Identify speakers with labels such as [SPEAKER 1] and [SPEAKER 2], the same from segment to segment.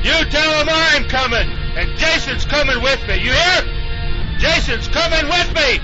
[SPEAKER 1] You tell him I'm coming, and Jason's coming with me. You hear? Jason's coming with me.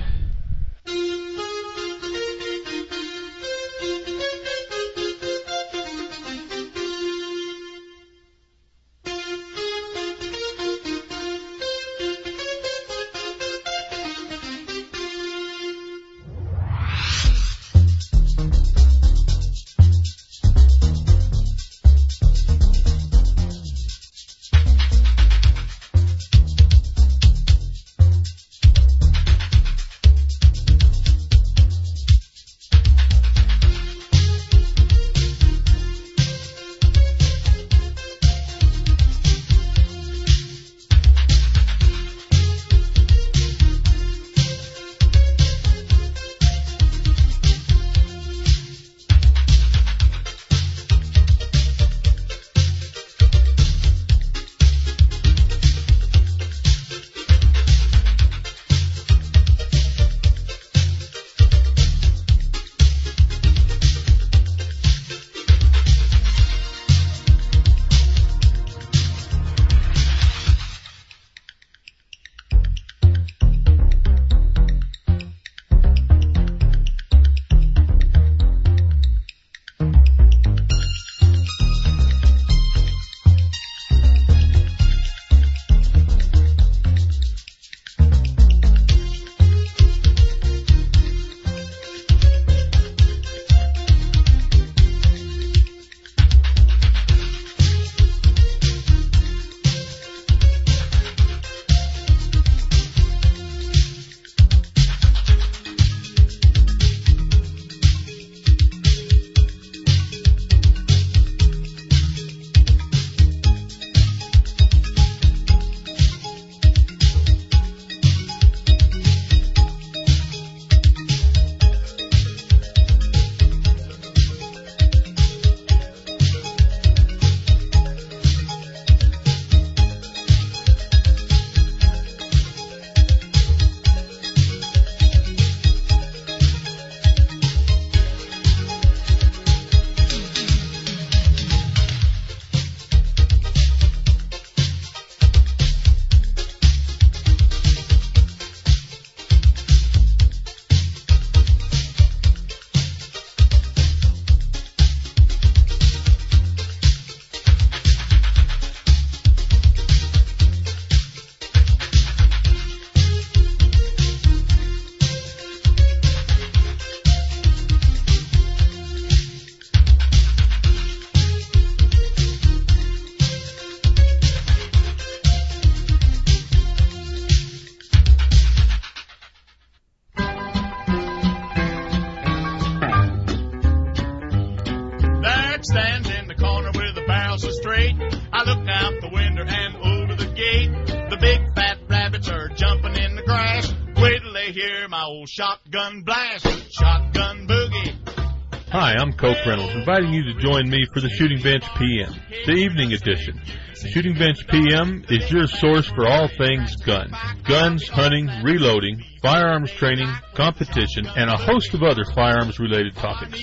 [SPEAKER 2] Shotgun blast, shotgun boogie.
[SPEAKER 3] Hi, I'm Coke Reynolds, inviting you to join me for the Shooting Bench PM, the evening edition. The Shooting Bench PM is your source for all things gun. Guns, hunting, reloading, firearms training, competition, and a host of other firearms-related topics.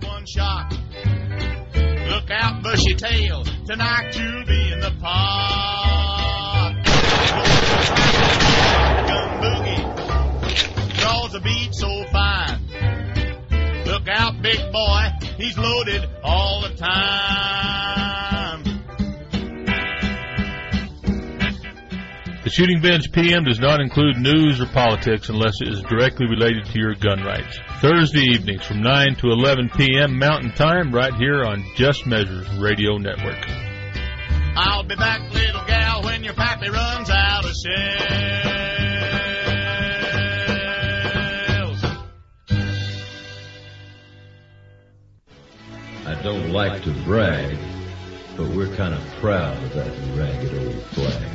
[SPEAKER 2] Look out, bushy tail, tonight you'll be in the park. Shotgun boogie. Draws a beat so fine. Look out, big boy, he's loaded all the time.
[SPEAKER 3] The Shooting Bench PM does not include news or politics unless it is directly related to your gun rights. Thursday evenings from 9 to 11 p.m. Mountain Time right here on Just Measures Radio Network.
[SPEAKER 2] I'll be back, little gal, when your pappy runs out of shells.
[SPEAKER 4] I don't like to brag, but we're kind of proud of that ragged old flag.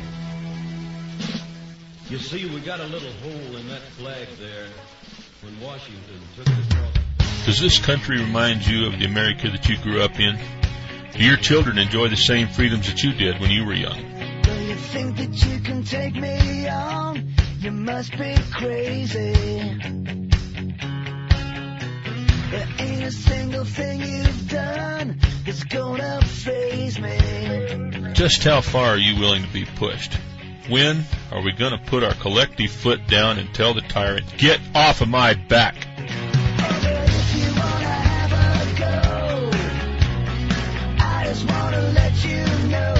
[SPEAKER 4] You see, we got a little hole in that flag there when Washington took it across.
[SPEAKER 3] Does this country remind you of the America that you grew up in? Do your children enjoy the same freedoms that you did when you were young?
[SPEAKER 5] Do you think that you can take me on? You must be crazy. There ain't a single thing you've done is gonna faze me.
[SPEAKER 3] Just how far are you willing to be pushed? When are we going to put our collective foot down and tell the tyrant, get off of my back?
[SPEAKER 5] If you wanna have a go, I just wanna let you know.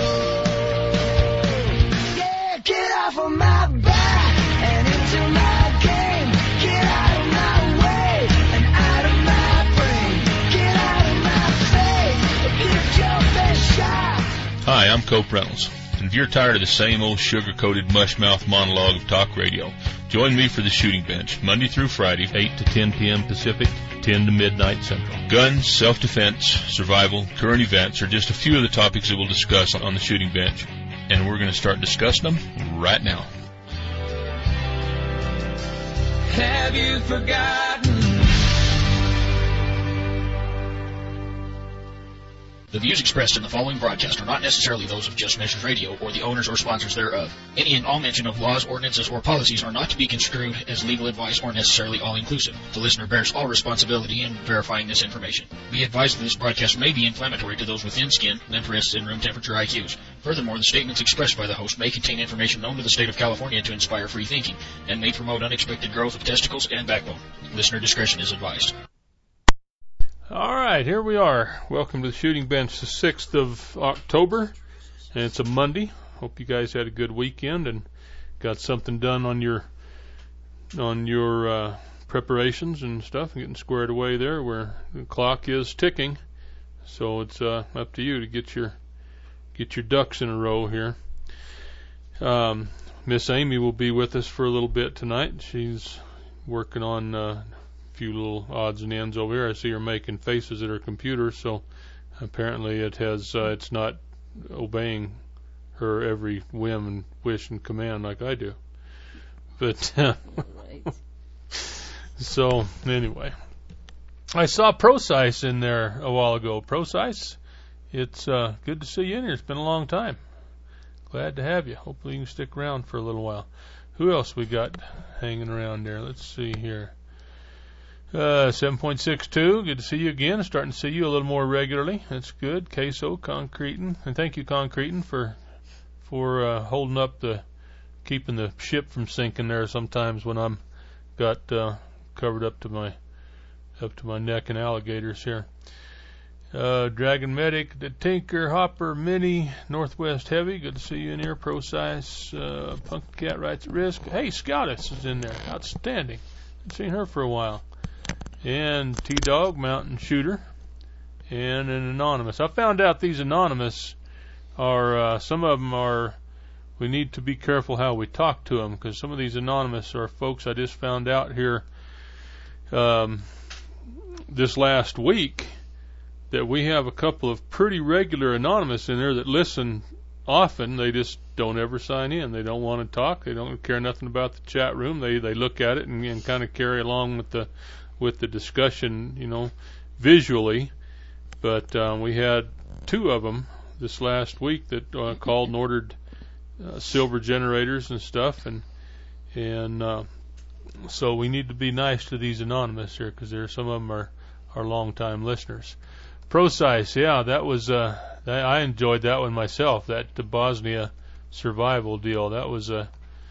[SPEAKER 5] Yeah, get off of my back and into my game. Get out of my way and out of my brain. Get out of my face, get your best shot.
[SPEAKER 3] Hi, I'm Cope Reynolds. And if you're tired of the same old sugar-coated mush-mouth monologue of talk radio, join me for the Shooting Bench, Monday through Friday, 8 to 10 p.m. Pacific, 10 to midnight Central. Guns, self-defense, survival, current events are just a few of the topics that we'll discuss on the Shooting Bench. And we're going to start discussing them right now.
[SPEAKER 6] Have you forgotten?
[SPEAKER 7] The views expressed in the following broadcast are not necessarily those of Just Mentions Radio or the owners or sponsors thereof. Any and all mention of laws, ordinances, or policies are not to be construed as legal advice or necessarily all-inclusive. The listener bears all responsibility in verifying this information. Be advised that this broadcast may be inflammatory to those with thin skin, limp wrists, and room temperature IQs. Furthermore, the statements expressed by the host may contain information known to the state of California to inspire free thinking and may promote unexpected growth of testicles and backbone. Listener discretion is advised.
[SPEAKER 3] All right, here we are. Welcome to the Shooting Bench, the 6th of October, and it's a Monday. Hope you guys had a good weekend and got something done on your preparations and stuff, and getting squared away there where the clock is ticking. So it's up to you to get your ducks in a row here. Miss Amy will be with us for a little bit tonight. She's working on few little odds and ends over here. I see her making faces at her computer, so apparently it's not obeying her every whim and wish and command like I do. But so anyway, I saw Procise in there a while ago. Procise, it's good to see you in here. It's been a long time. Glad to have you. Hopefully you can stick around for a little while. Who else we got hanging around there? Let's see here. 7.62, good to see you again. Starting to see you a little more regularly. That's good. Queso, Concretin, and thank you, Concretin, for holding up keeping the ship from sinking there. Sometimes when I'm got covered up to my neck in alligators here. Dragon Medic, the Tinker, Hopper, Mini, Northwest Heavy. Good to see you in here. Procise, Punk Cat Rights at Risk. Hey, Scoutus is in there. Outstanding. Haven't seen her for a while. And T-Dog, Mountain Shooter, and an Anonymous. I found out these Anonymous are, some of them are, we need to be careful how we talk to them, because some of these Anonymous are folks I just found out here this last week that we have a couple of pretty regular Anonymous in there that listen often. They just don't ever sign in. They don't want to talk. They don't care nothing about the chat room. They look at it and kind of carry along with the discussion, visually. But we had two of them this last week that called and ordered silver generators and stuff, and so we need to be nice to these Anonymous here, because some of them are long-time listeners. Procise, yeah, that was I enjoyed that one myself. That the Bosnia survival deal, that was a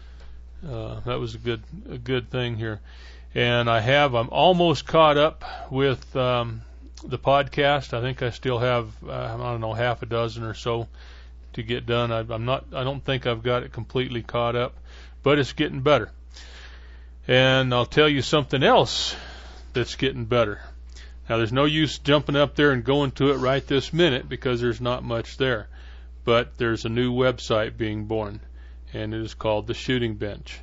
[SPEAKER 3] good thing here. And I'm almost caught up with the podcast. I think I still have half a dozen or so to get done. I don't think I've got it completely caught up, but it's getting better. And I'll tell you something else that's getting better. Now, there's no use jumping up there and going to it right this minute, because there's not much there. But there's a new website being born, and it is called The Shooting Bench.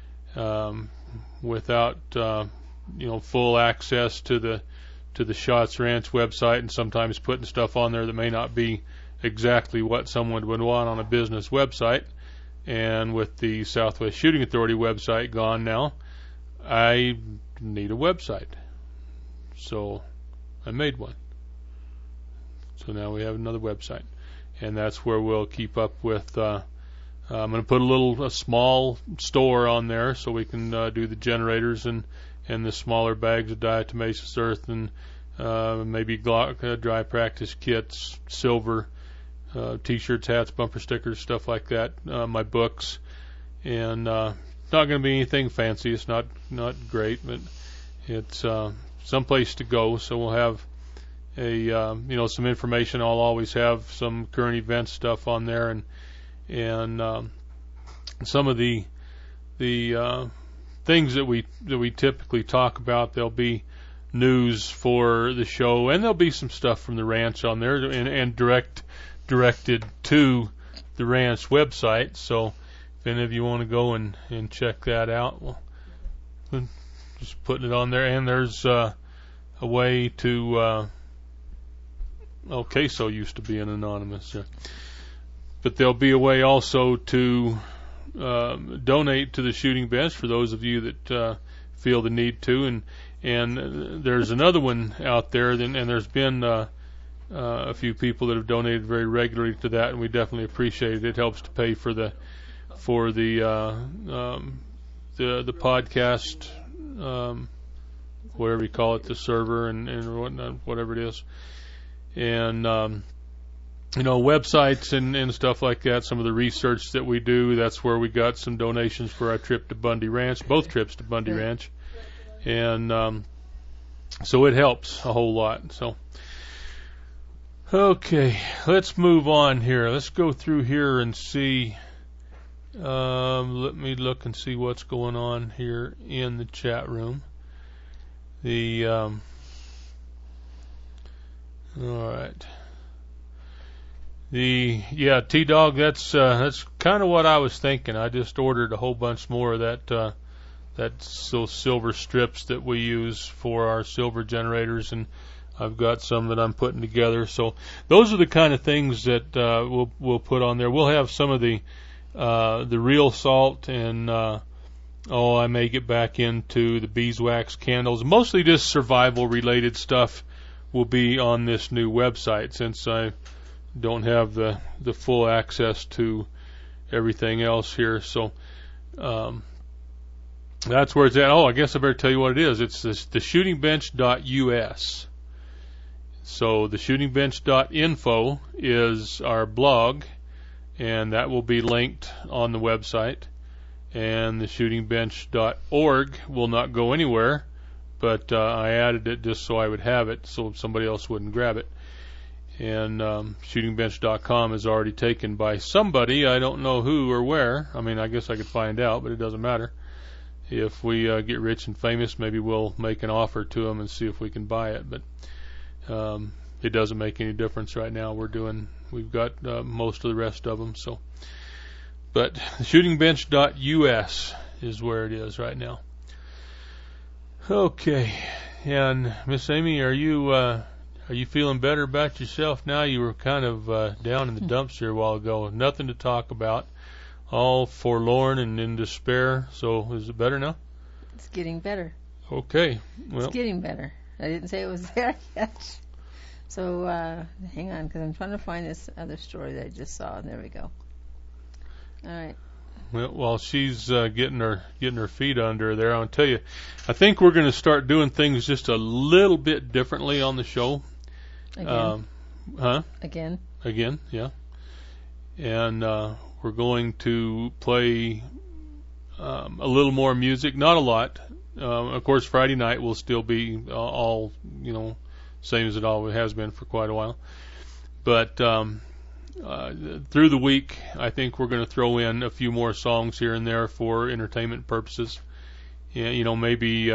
[SPEAKER 3] Without full access to the Shots Ranch website, and sometimes putting stuff on there that may not be exactly what someone would want on a business website, and with the Southwest Shooting Authority website gone now, I need a website. So I made one. So now we have another website, and that's where we'll keep up with I'm going to put a small store on there so we can do the generators and the smaller bags of diatomaceous earth and maybe Glock dry practice kits, silver, T-shirts, hats, bumper stickers, stuff like that. My books, and not going to be anything fancy. It's not great, but it's someplace to go. So we'll have some information. I'll always have some current event stuff on there, and some of the things that we typically talk about. There'll be news for the show, and there'll be some stuff from the ranch on there, and directed to the ranch website. So if any of you want to go and check that out, well, just putting it on there. And there's a way to Queso used to be an anonymous, but there'll be a way also to donate to the Shooting Bench for those of you that feel the need to, and there's another one out there, and there's been a few people that have donated very regularly to that, and we definitely appreciate it. It helps to pay for the podcast, whatever you call it, the server and whatnot, whatever it is, and websites and stuff like that. Some of the research that we do, that's where we got some donations for our trip to Bundy Ranch, both trips to Bundy Ranch, and so it helps a whole lot. So. Okay, let's move on here. Let's go through here and see. Let me look and see what's going on here in the chat room. All right. T-Dog, that's kind of what I was thinking. I just ordered a whole bunch more of those silver strips that we use for our silver generators, and I've got some that I'm putting together. So those are the kind of things that we'll put on there. We'll have some of the real salt, and I may get back into the beeswax candles. Mostly just survival related stuff will be on this new website, since I don't have the full access to everything else here. So that's where it's at. I guess I better tell you what it is. It's the shootingbench.us. So the shootingbench.info is our blog, and that will be linked on the website. And the shootingbench.org will not go anywhere, but I added it just so I would have it, so somebody else wouldn't grab it. And shootingbench.com is already taken by somebody. I don't know who or where. I mean, I guess I could find out, but it doesn't matter. If we get rich and famous, maybe we'll make an offer to them and see if we can buy it. But it doesn't make any difference right now. We've got most of the rest of them. So, but shootingbench.us is where it is right now. Okay, and Miss Amy, are you feeling better about yourself now? You were kind of down in the dumps here a while ago. Nothing to talk about. All forlorn and in despair. So is it better now?
[SPEAKER 8] It's getting better.
[SPEAKER 3] Okay. Well,
[SPEAKER 8] it's getting better. I didn't say it was there yet. So hang on, because I'm trying to find this other story that I just saw. There we go. All right.
[SPEAKER 3] Well, while she's getting her feet under there, I'll tell you, I think we're going to start doing things just a little bit differently on the show.
[SPEAKER 8] Again.
[SPEAKER 3] Again, yeah. And we're going to play a little more music, not a lot. Of course, Friday night will still be all, same as it always has been for quite a while. But through the week, I think we're going to throw in a few more songs here and there for entertainment purposes. And, maybe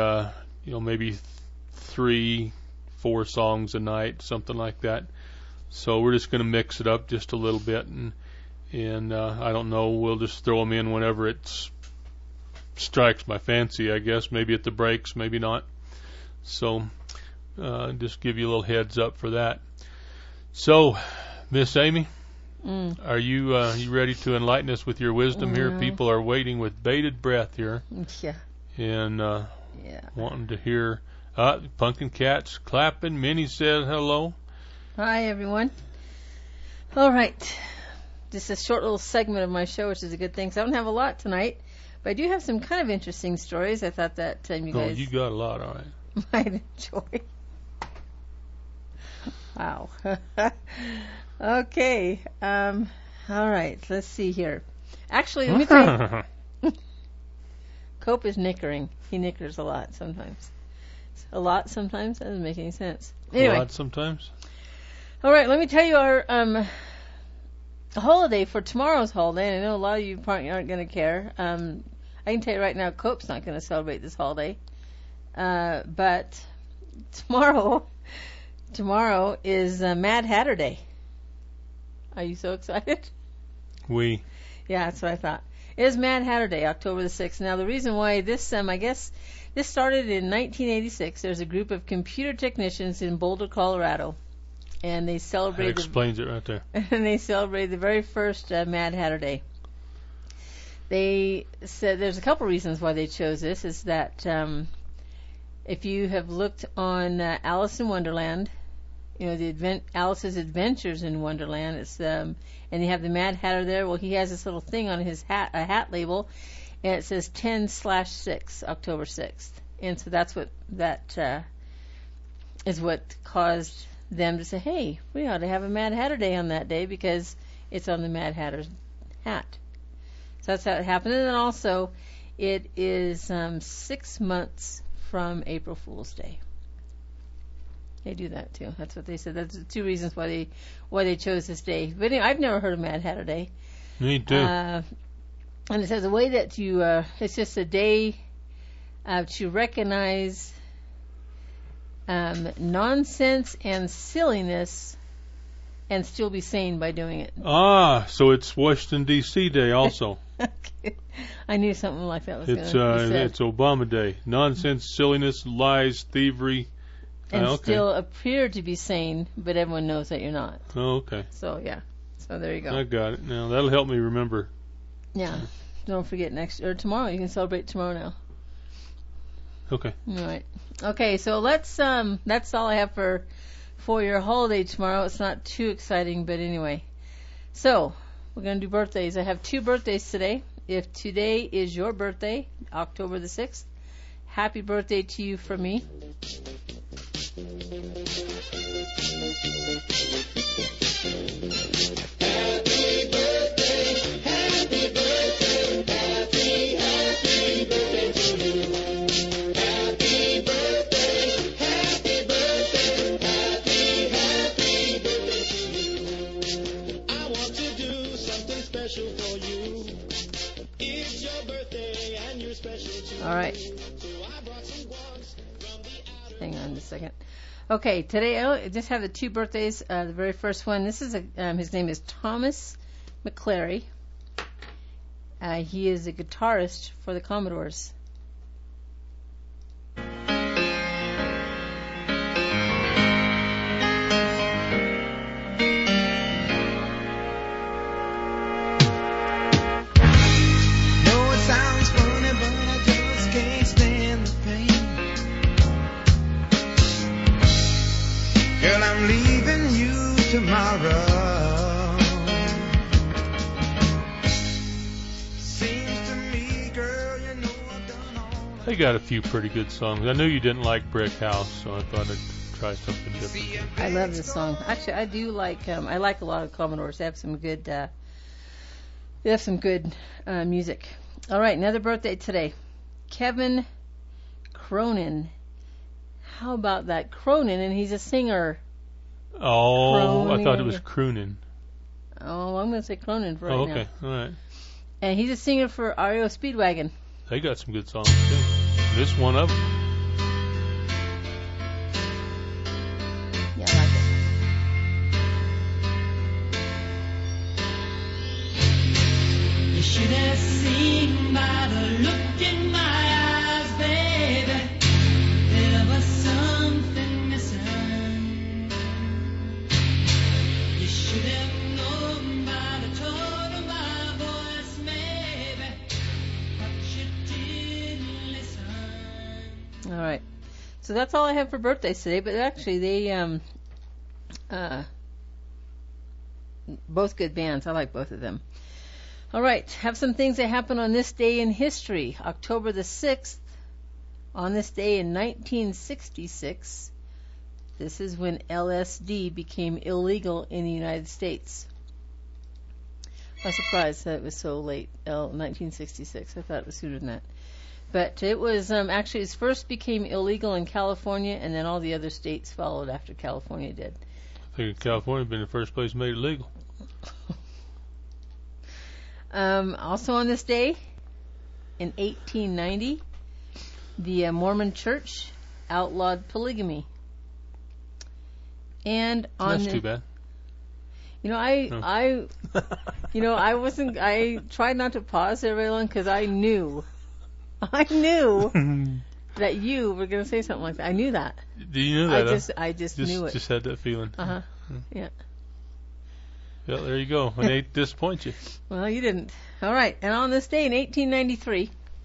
[SPEAKER 3] 3-4 songs a night, something like that. So we're just going to mix it up just a little bit, and I don't know, we'll just throw them in whenever it strikes my fancy, I guess. Maybe at the breaks, maybe not. So just give you a little heads up for that. So, Miss Amy, are you ready to enlighten us with your wisdom here? People are waiting with bated breath here.
[SPEAKER 8] Yeah.
[SPEAKER 3] And wanting to hear Pumpkin Cat's clapping. Minnie said hello.
[SPEAKER 8] Hi, everyone. All right. Just a short little segment of my show, which is a good thing. So I don't have a lot tonight, but I do have some kind of interesting stories. I thought that you guys...
[SPEAKER 3] you got a lot, all right.
[SPEAKER 8] might enjoy. Wow. Okay. All right. Let's see here. Actually, let me tell you. Cope is knickering. He knickers a lot sometimes. A lot sometimes? That doesn't make any sense. Anyway.
[SPEAKER 3] A lot sometimes.
[SPEAKER 8] All right. Let me tell you our holiday for tomorrow's holiday. I know a lot of you probably aren't going to care. I can tell you right now, Cope's not going to celebrate this holiday. But tomorrow is Mad Hatter Day. Are you so excited? Yeah, that's what I thought. It is Mad Hatter Day, October the 6th. Now, the reason why this, I guess, this started in 1986. There's a group of computer technicians in Boulder, Colorado, and they celebrated.
[SPEAKER 3] That explains it right there.
[SPEAKER 8] And they celebrated the very first Mad Hatter Day. They said there's a couple reasons why they chose this. Is that if you have looked on Alice in Wonderland, you know, Alice's Adventures in Wonderland, it's and you have the Mad Hatter there. Well, he has this little thing on his hat, a hat label, and it says 10/6, October 6th. And so that's what is what caused them to say, hey, we ought to have a Mad Hatter Day on that day because it's on the Mad Hatter's hat. So that's how it happened. And then also, it is 6 months from April Fool's Day. They do that too. That's what they said. That's the two reasons why they chose this day. But anyway, I've never heard of Mad Hatter Day.
[SPEAKER 3] Me too.
[SPEAKER 8] And it says a way that you, it's just a day to recognize nonsense and silliness and still be sane by doing it.
[SPEAKER 3] Ah, so it's Washington, D.C. Day also.
[SPEAKER 8] Okay. I knew something like that was going to be said.
[SPEAKER 3] It's Obama Day. Nonsense, silliness, lies, thievery.
[SPEAKER 8] And
[SPEAKER 3] okay.
[SPEAKER 8] Still appear to be sane, but everyone knows that you're not.
[SPEAKER 3] Oh, okay.
[SPEAKER 8] So, yeah. So there you go.
[SPEAKER 3] I got it. Now, that'll help me remember.
[SPEAKER 8] Yeah. Don't forget tomorrow. You can celebrate tomorrow now.
[SPEAKER 3] Okay.
[SPEAKER 8] All right. Okay, so that's all I have for your holiday tomorrow. It's not too exciting, but anyway. So, we're going to do birthdays. I have 2 birthdays today. If today is your birthday, October the 6th, happy birthday to you from me. All right. Hang on just a second. Okay, today I just have the 2 birthdays. The very first one, this is his name is Thomas McClary. He is a guitarist for the Commodores.
[SPEAKER 3] They got a few pretty good songs. I knew you didn't like Brick House, so I thought I'd try something different.
[SPEAKER 8] I love this song. Actually, I do like. I like a lot of Commodores. They have some good. Music. All right, another birthday today. Kevin Cronin. How about that? Cronin, and he's a singer.
[SPEAKER 3] Oh,
[SPEAKER 8] Cronin.
[SPEAKER 3] I thought it was croonin.
[SPEAKER 8] Oh, I'm going to say Cronin for right now.
[SPEAKER 3] Okay, all right.
[SPEAKER 8] And he's a singer for REO Speedwagon.
[SPEAKER 3] They got some good songs too. This one of them.
[SPEAKER 8] Yeah, I like it.
[SPEAKER 5] You should have seen by the look in my eyes, baby. There was something missing. You should have known by the tone of my voice, maybe. But you didn't listen.
[SPEAKER 8] All right. So that's all I have for birthdays today. But actually, they both good bands. I like both of them. All right. Have some things that happened on this day in history. October the 6th. On this day in 1966, This is when LSD became illegal in the United States. I was surprised that it was so late, 1966. I thought it was sooner than that. But it was actually, it first became illegal in California, and then all the other states followed after California did.
[SPEAKER 3] I think California been the first place made it legal.
[SPEAKER 8] Also on this day, in 1890, the Mormon Church outlawed polygamy. And on
[SPEAKER 3] That's too bad.
[SPEAKER 8] I tried not to pause there very long because I knew that you were going to say something like that. I knew that.
[SPEAKER 3] Do you know that?
[SPEAKER 8] I just knew it.
[SPEAKER 3] Just had that feeling.
[SPEAKER 8] Uh-huh. Yeah.
[SPEAKER 3] Well, there you go. When they disappoint you.
[SPEAKER 8] Well, you didn't. All right. And on this day in 1893,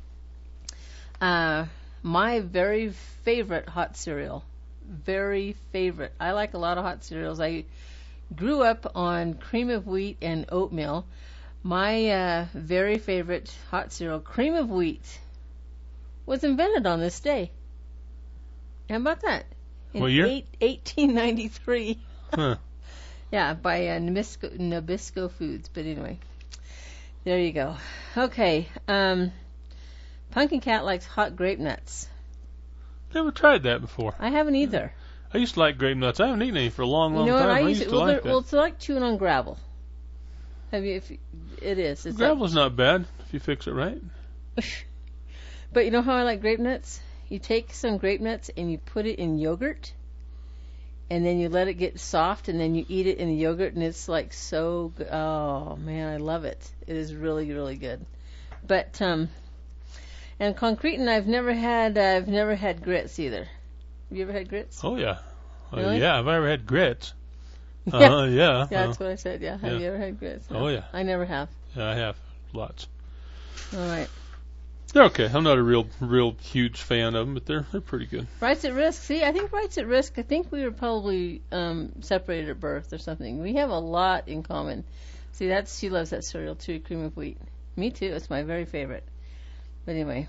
[SPEAKER 8] my very favorite hot cereal. Very favorite. I like a lot of hot cereals. I grew up on cream of wheat and oatmeal. My very favorite hot cereal, cream of wheat, was invented on this day. How about that? In
[SPEAKER 3] What year?
[SPEAKER 8] 1893.
[SPEAKER 3] Huh.
[SPEAKER 8] Yeah, by Nabisco Foods. But anyway, there you go. Okay. Pumpkin Cat likes hot grape nuts.
[SPEAKER 3] Never tried that before.
[SPEAKER 8] I haven't either.
[SPEAKER 3] I used to like grape nuts. I haven't eaten any for a long, long
[SPEAKER 8] You know
[SPEAKER 3] time.
[SPEAKER 8] what?
[SPEAKER 3] I used to like that.
[SPEAKER 8] Well, it's like chewing on gravel. Have you? It is. It's
[SPEAKER 3] Gravel's not bad if you fix it right.
[SPEAKER 8] But you know how I like grape nuts? You take some grape nuts and you put it in yogurt, and then you let it get soft, and then you eat it in the yogurt, and it's like so good. Oh man, I love it. It is really, really good. But and concretin, I've never had grits either. Have you ever had grits?
[SPEAKER 3] Oh yeah.
[SPEAKER 8] Really?
[SPEAKER 3] Yeah, I've ever had grits.
[SPEAKER 8] Yeah.
[SPEAKER 3] Yeah.
[SPEAKER 8] Yeah, that's what I said. Yeah. Have
[SPEAKER 3] Yeah.
[SPEAKER 8] you ever had grits? No.
[SPEAKER 3] Oh yeah.
[SPEAKER 8] I never have.
[SPEAKER 3] Yeah, I have lots.
[SPEAKER 8] All right.
[SPEAKER 3] They're okay. I'm not a real huge fan of them, but they're pretty good.
[SPEAKER 8] Rights at Risk. See, I think Rights at Risk, I think we were probably separated at birth or something. We have a lot in common. See, she loves that cereal too, cream of wheat. Me too. It's my very favorite. But anyway.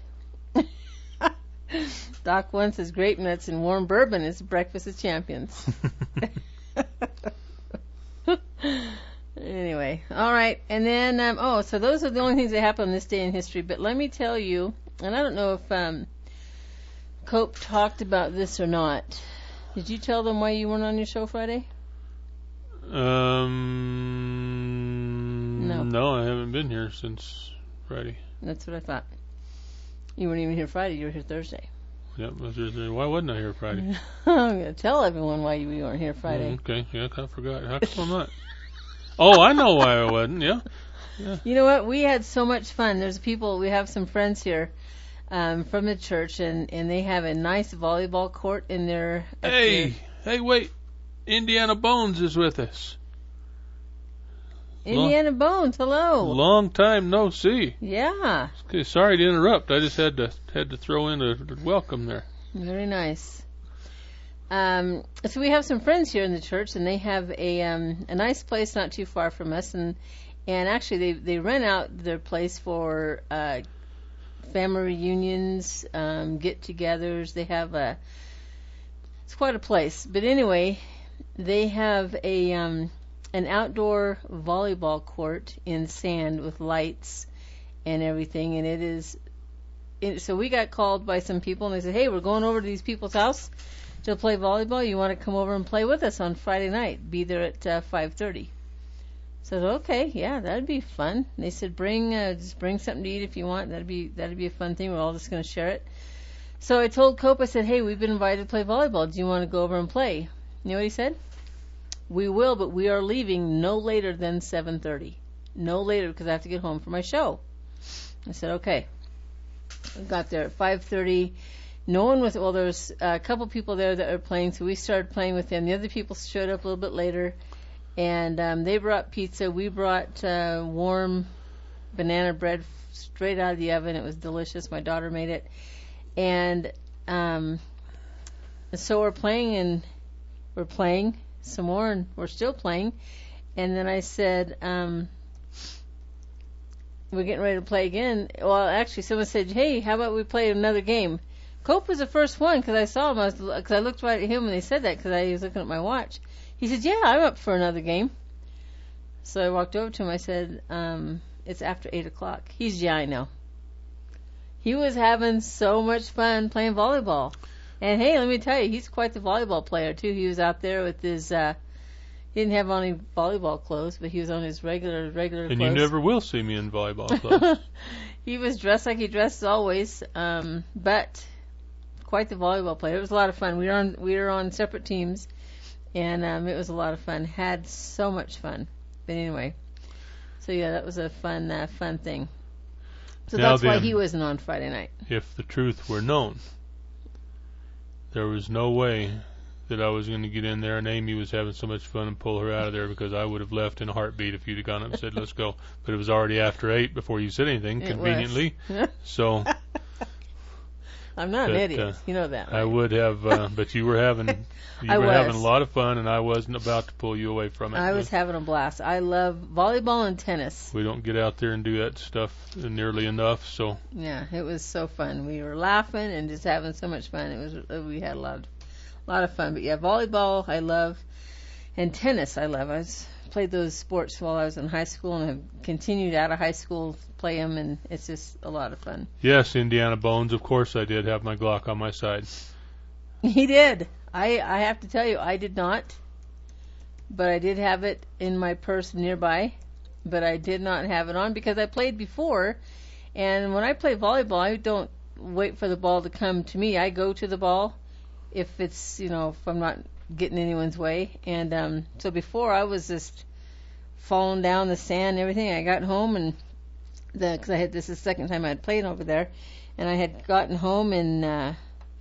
[SPEAKER 8] Doc One says grape nuts and warm bourbon is breakfast of champions. Anyway, all right. And then, so those are the only things that happened on this day in history. But let me tell you, and I don't know if Cope talked about this or not. Did you tell them why you weren't on your show Friday?
[SPEAKER 3] No, I haven't been here since Friday.
[SPEAKER 8] That's what I thought. You weren't even here Friday. You were here Thursday.
[SPEAKER 3] Yep, why wasn't I here Friday?
[SPEAKER 8] I'm going to tell everyone why you weren't here Friday.
[SPEAKER 3] Okay, yeah, I kind of forgot. How come I'm not? Oh, I know why I wasn't, yeah.
[SPEAKER 8] You know what? We had so much fun. We have some friends here from the church, and they have a nice volleyball court in their...
[SPEAKER 3] Hey, wait. Indiana Bones is with us.
[SPEAKER 8] Indiana Bones, hello.
[SPEAKER 3] Long time no see.
[SPEAKER 8] Yeah.
[SPEAKER 3] Okay, sorry to interrupt. I just had to throw in a welcome there.
[SPEAKER 8] Very nice. So we have some friends here in the church, and they have a nice place not too far from us, and actually they rent out their place for family reunions, get-togethers. They have it's quite a place. But anyway, they have an outdoor volleyball court in sand with lights and everything, and it is. So we got called by some people, and they said, "Hey, we're going over to these people's house to play volleyball. You want to come over and play with us on Friday night? Be there at 5:30." So I said, "Okay, yeah, that'd be fun." And they said, just bring something to eat if you want. That'd be a fun thing. We're all just going to share it." So I told Cope, I said, "Hey, we've been invited to play volleyball. Do you want to go over and play?" You know what he said? "We will, but we are leaving no later than 7:30. No later, because I have to get home for my show." I said, "Okay." I got there at 5:30. No one was, there was a couple people there that were playing, so we started playing with them. The other people showed up a little bit later, and they brought pizza. We brought warm banana bread straight out of the oven. It was delicious. My daughter made it. And so we're playing, and we're playing some more, and we're still playing. And then I said, we're getting ready to play again. Well, actually, someone said, "Hey, how about we play another game?" Cope was the first one because I saw him. Because I looked right at him when they said that because I was looking at my watch. He said, "Yeah, I'm up for another game." So I walked over to him. I said, "It's after 8 o'clock." He's, "Yeah, I know." He was having so much fun playing volleyball. And hey, let me tell you, he's quite the volleyball player too. He was out there with his, he didn't have on any volleyball clothes, but he was on his regular clothes.
[SPEAKER 3] And you never will see me in volleyball clothes.
[SPEAKER 8] He was dressed like he dresses always, but quite the volleyball player. It was a lot of fun. We were on separate teams, and it was a lot of fun. Had so much fun. But anyway, so yeah, that was a fun thing. So
[SPEAKER 3] Now
[SPEAKER 8] that's why
[SPEAKER 3] then,
[SPEAKER 8] he wasn't on Friday night.
[SPEAKER 3] If the truth were known, there was no way that I was going to get in there and Amy was having so much fun and pull her out of there, because I would have left in a heartbeat if you'd have gone up and said, "Let's go." But it was already after 8 before you said anything, conveniently. So
[SPEAKER 8] I'm not an idiot. You know that, right?
[SPEAKER 3] I would have, but you were having a lot of fun, and I wasn't about to pull you away from it.
[SPEAKER 8] I was having a blast. I love volleyball and tennis.
[SPEAKER 3] We don't get out there and do that stuff nearly enough, so.
[SPEAKER 8] Yeah, it was so fun. We were laughing and just having so much fun. We had a lot of fun. But yeah, volleyball I love, and tennis I love. Played those sports while I was in high school, and have continued out of high school to play them, and it's just a lot of fun.
[SPEAKER 3] Yes, Indiana Bones, of course I did have my Glock on my side.
[SPEAKER 8] He did. I have to tell you, I did not, but I did have it in my purse nearby, but I did not have it on because I played before, and when I play volleyball, I don't wait for the ball to come to me. I go to the ball if it's, if I'm not getting anyone's way. And so before I was just falling down the sand and everything. I got home and because this is the second time I had played over there, and I had gotten home and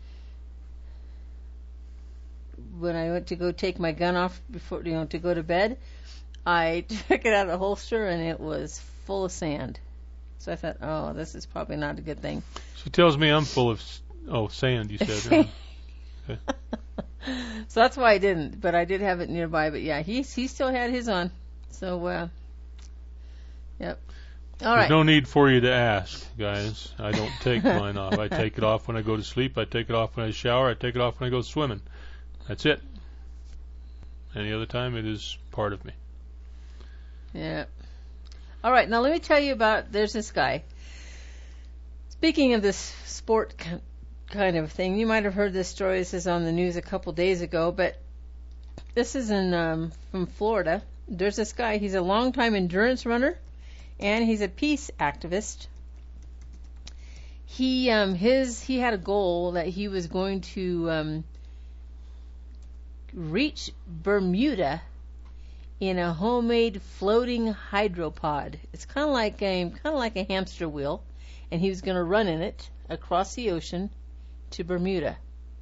[SPEAKER 8] when I went to go take my gun off before to go to bed, I took it out of the holster and it was full of sand. So I thought, oh, this is probably not a good thing.
[SPEAKER 3] She tells me I'm full of sand. You said. Okay.
[SPEAKER 8] So that's why I didn't, but I did have it nearby. But yeah, he still had his on. So yep. All right.
[SPEAKER 3] There's no need for you to ask, guys. I don't take mine off. I take it off when I go to sleep. I take it off when I shower. I take it off when I go swimming. That's it. Any other time, it is part of me.
[SPEAKER 8] Yeah. All right. Now let me tell you about. There's this guy. Speaking of this sport kind of thing, you might have heard this story. This is on the news a couple days ago, but this is from Florida. There's this guy. He's a longtime endurance runner, and he's a peace activist. He had a goal that he was going to reach Bermuda in a homemade floating hydropod. It's kind of like a hamster wheel, and he was going to run in it across the ocean to Bermuda.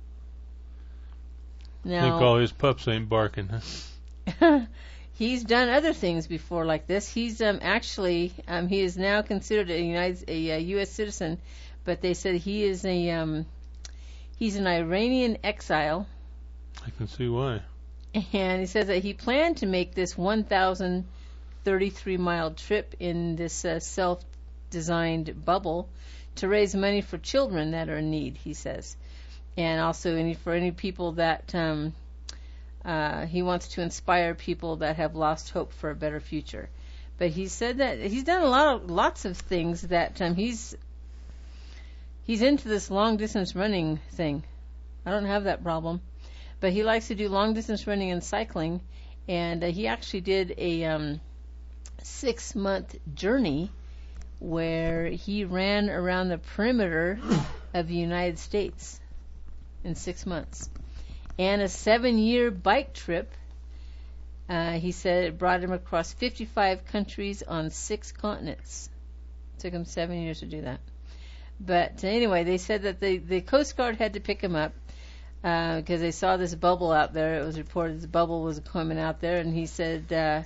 [SPEAKER 8] Now,
[SPEAKER 3] I think all his pups ain't barking, huh?
[SPEAKER 8] He's done other things before like this. He's he is now considered a U.S. citizen, but they said he is he's an Iranian exile.
[SPEAKER 3] I can see why.
[SPEAKER 8] And he says that he planned to make this 1,033-mile trip in this self-designed bubble to raise money for children that are in need, he says. And also for any people that he wants to inspire people that have lost hope for a better future. But he said that he's done lots of things that he's into this long-distance running thing. I don't have that problem. But he likes to do long-distance running and cycling, and he actually did a 6-month journey where he ran around the perimeter of the United States in 6 months. And a 7-year bike trip, he said it brought him across 55 countries on 6 continents. It took him 7 years to do that. But anyway, they said that the Coast Guard had to pick him up because they saw this bubble out there. It was reported this bubble was coming out there, and he said, do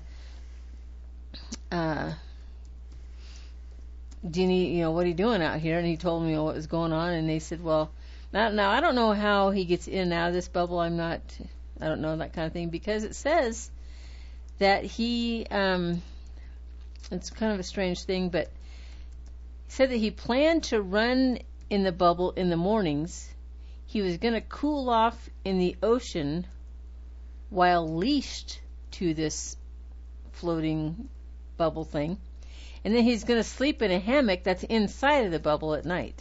[SPEAKER 8] you need, what are you doing out here? And he told me what was going on, and they said, well, now I don't know how he gets in and out of this bubble. I don't know that kind of thing, because it says that he, it's kind of a strange thing, but he said that he planned to run in the bubble in the mornings he was going to cool off in the ocean while leashed to this floating bubble thing. And then he's going to sleep in a hammock that's inside of the bubble at night.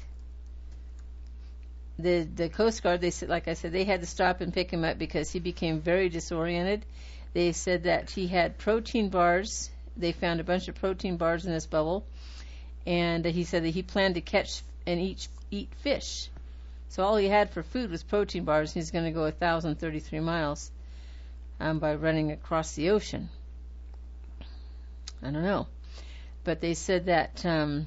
[SPEAKER 8] The Coast Guard, they said, like I said, they had to stop and pick him up because he became very disoriented. They said that he had protein bars. They found a bunch of protein bars in this bubble. And he said that he planned to catch and eat fish. So all he had for food was protein bars. He's going to go 1,033 miles by running across the ocean. I don't know. But they said that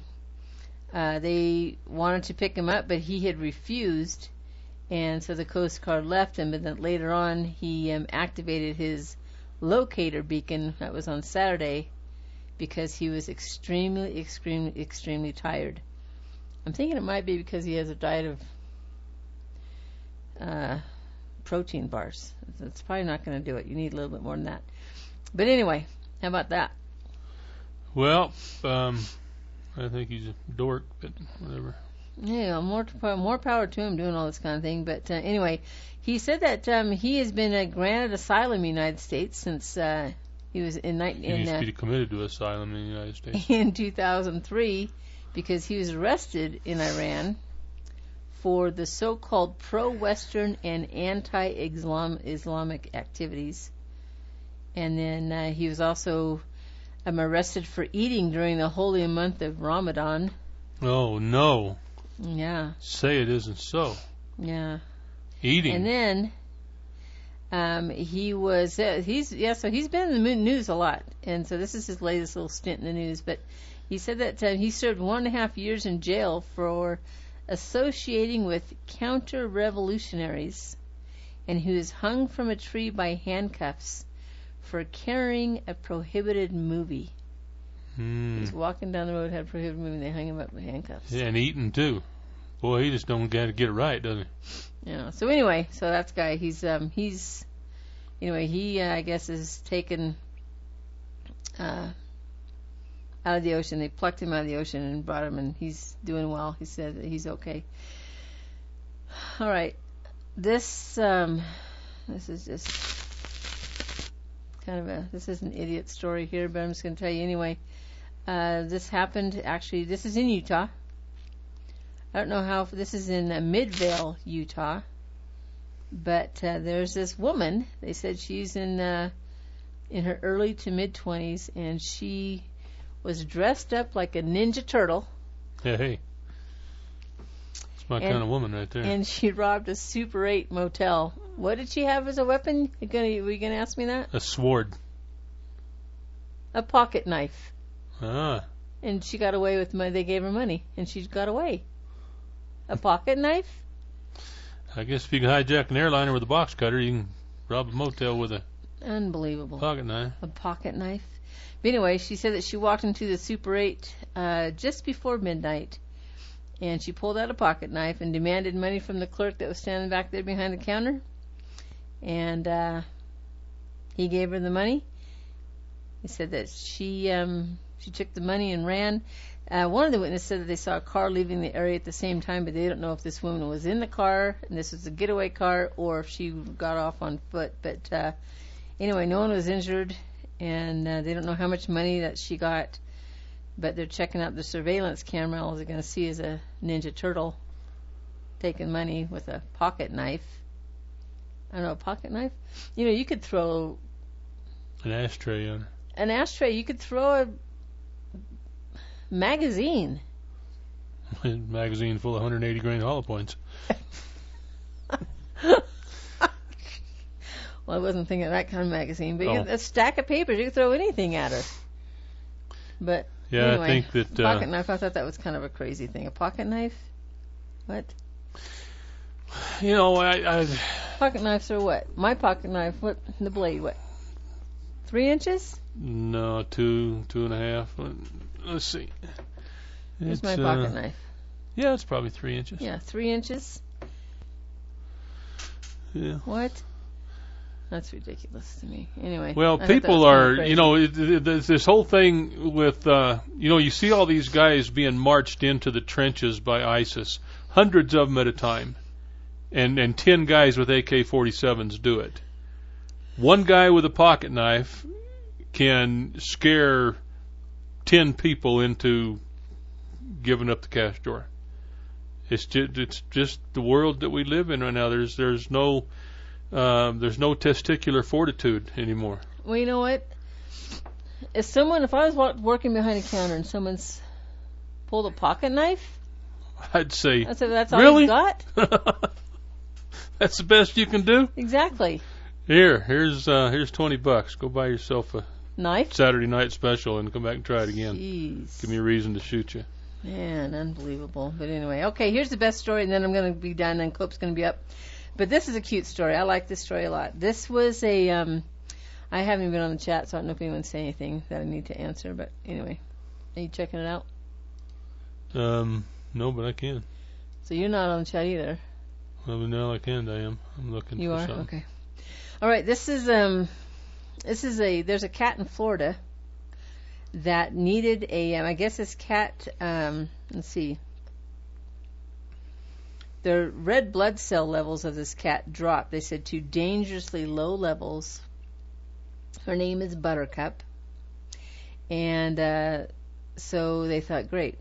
[SPEAKER 8] they wanted to pick him up, but he had refused. And so the Coast Guard left him. But then later on, he activated his locator beacon. That was on Saturday because he was extremely tired. I'm thinking it might be because he has a diet of protein bars. That's probably not going to do it. You need a little bit more than that. But anyway, how about that?
[SPEAKER 9] Well, I think he's a dork, but whatever.
[SPEAKER 8] Yeah, more power to him doing all this kind of thing. But anyway, he said that he has been granted asylum in the United States since he was
[SPEAKER 9] He needs to be committed to asylum in the United States.
[SPEAKER 8] In 2003, because he was arrested in Iran for the so-called pro-Western and anti-Islamic activities. And then he was also arrested for eating during the holy month of Ramadan.
[SPEAKER 9] Oh, no.
[SPEAKER 8] Yeah.
[SPEAKER 9] Say it isn't so.
[SPEAKER 8] Yeah.
[SPEAKER 9] Eating.
[SPEAKER 8] And then he was so he's been in the news a lot, and so this is his latest little stint in the news. But he said that he served 1.5 years in jail for associating with counter-revolutionaries, and he was hung from a tree by handcuffs for carrying a prohibited movie. He was walking down the road, had a prohibited movie, and they hung him up with handcuffs.
[SPEAKER 9] Yeah, and eating too. Boy, he just don't get it right, does he?
[SPEAKER 8] Yeah. So anyway, so that guy, he I guess is taken out of the ocean. They plucked him out of the ocean and brought him, and he's doing well. He said that he's okay. All right. This is just this is an idiot story here, but I'm just going to tell you anyway. This happened, actually, this is in Utah. I don't know how, this is in Midvale, Utah. But there's this woman, they said she's in her early to mid-20s, and she was dressed up like a Ninja Turtle.
[SPEAKER 9] Yeah, hey. It's my kind of woman right there.
[SPEAKER 8] And she robbed a Super 8 motel. What did she have as a weapon? Were you going to ask me that?
[SPEAKER 9] A sword.
[SPEAKER 8] A pocket knife.
[SPEAKER 9] Ah.
[SPEAKER 8] And she got away with money. They gave her money, and she got away. A pocket knife?
[SPEAKER 9] I guess if you can hijack an airliner with a box cutter, you can rob a motel with a
[SPEAKER 8] unbelievable
[SPEAKER 9] pocket knife.
[SPEAKER 8] A pocket knife. But anyway, she said that she walked into the Super 8 just before midnight, and she pulled out a pocket knife and demanded money from the clerk that was standing back there behind the counter. And he gave her the money. He said that she took the money and ran. One of the witnesses said that they saw a car leaving the area at the same time, but they don't know if this woman was in the car and this was a getaway car or if she got off on foot. But anyway, no one was injured, and they don't know how much money that she got, but they're checking out the surveillance camera. All they're going to see is a Ninja Turtle taking money with a pocket knife. I don't know, a pocket knife? You know, you could throw
[SPEAKER 9] an ashtray on her.
[SPEAKER 8] An ashtray. You could throw a magazine.
[SPEAKER 9] A magazine full of 180 grain hollow points.
[SPEAKER 8] Well, I wasn't thinking of that kind of magazine, but a stack of papers, you could throw anything at her. But
[SPEAKER 9] yeah,
[SPEAKER 8] anyway,
[SPEAKER 9] I think that
[SPEAKER 8] pocket knife. I thought that was kind of a crazy thing. A pocket knife? What?
[SPEAKER 9] You know, I
[SPEAKER 8] pocket knives are what? My pocket knife. What? The blade? What? 3 inches?
[SPEAKER 9] No, 2.5. Let's see.
[SPEAKER 8] Here's my pocket knife.
[SPEAKER 9] Yeah, it's probably 3 inches.
[SPEAKER 8] Yeah, 3 inches.
[SPEAKER 9] Yeah.
[SPEAKER 8] What? That's ridiculous to me. Anyway.
[SPEAKER 9] Well, people are, you know, this whole thing with, you know, you see all these guys being marched into the trenches by ISIS, hundreds of them at a time. and 10 guys with AK-47s do it. One guy with a pocket knife can scare 10 people into giving up the cash drawer. It's just the world that we live in right now. There's no testicular fortitude anymore.
[SPEAKER 8] Well, you know what? If I was working behind a counter and someone's pulled a pocket knife,
[SPEAKER 9] I'd say
[SPEAKER 8] that's all
[SPEAKER 9] really?
[SPEAKER 8] you got?
[SPEAKER 9] That's the best you can do?
[SPEAKER 8] Exactly.
[SPEAKER 9] Here's $20. Go buy yourself a
[SPEAKER 8] knife
[SPEAKER 9] Saturday night special and come back and try it again.
[SPEAKER 8] Jeez.
[SPEAKER 9] Give me a reason to shoot you.
[SPEAKER 8] Man, unbelievable. But anyway, okay, here's the best story, and then I'm going to be done, and Cope's going to be up. But this is a cute story. I like this story a lot. This was I haven't even been on the chat, so I don't know if anyone's saying anything that I need to answer. But anyway, are you checking it out?
[SPEAKER 9] No, but I can.
[SPEAKER 8] So you're not on the chat either.
[SPEAKER 9] Well, no, I can. I am. I'm looking.
[SPEAKER 8] You
[SPEAKER 9] for
[SPEAKER 8] are?
[SPEAKER 9] something.
[SPEAKER 8] Okay. All right. There's a cat in Florida that needed I guess this cat. Let's see. The red blood cell levels of this cat dropped. They said to dangerously low levels. Her name is Buttercup, and so they thought, great.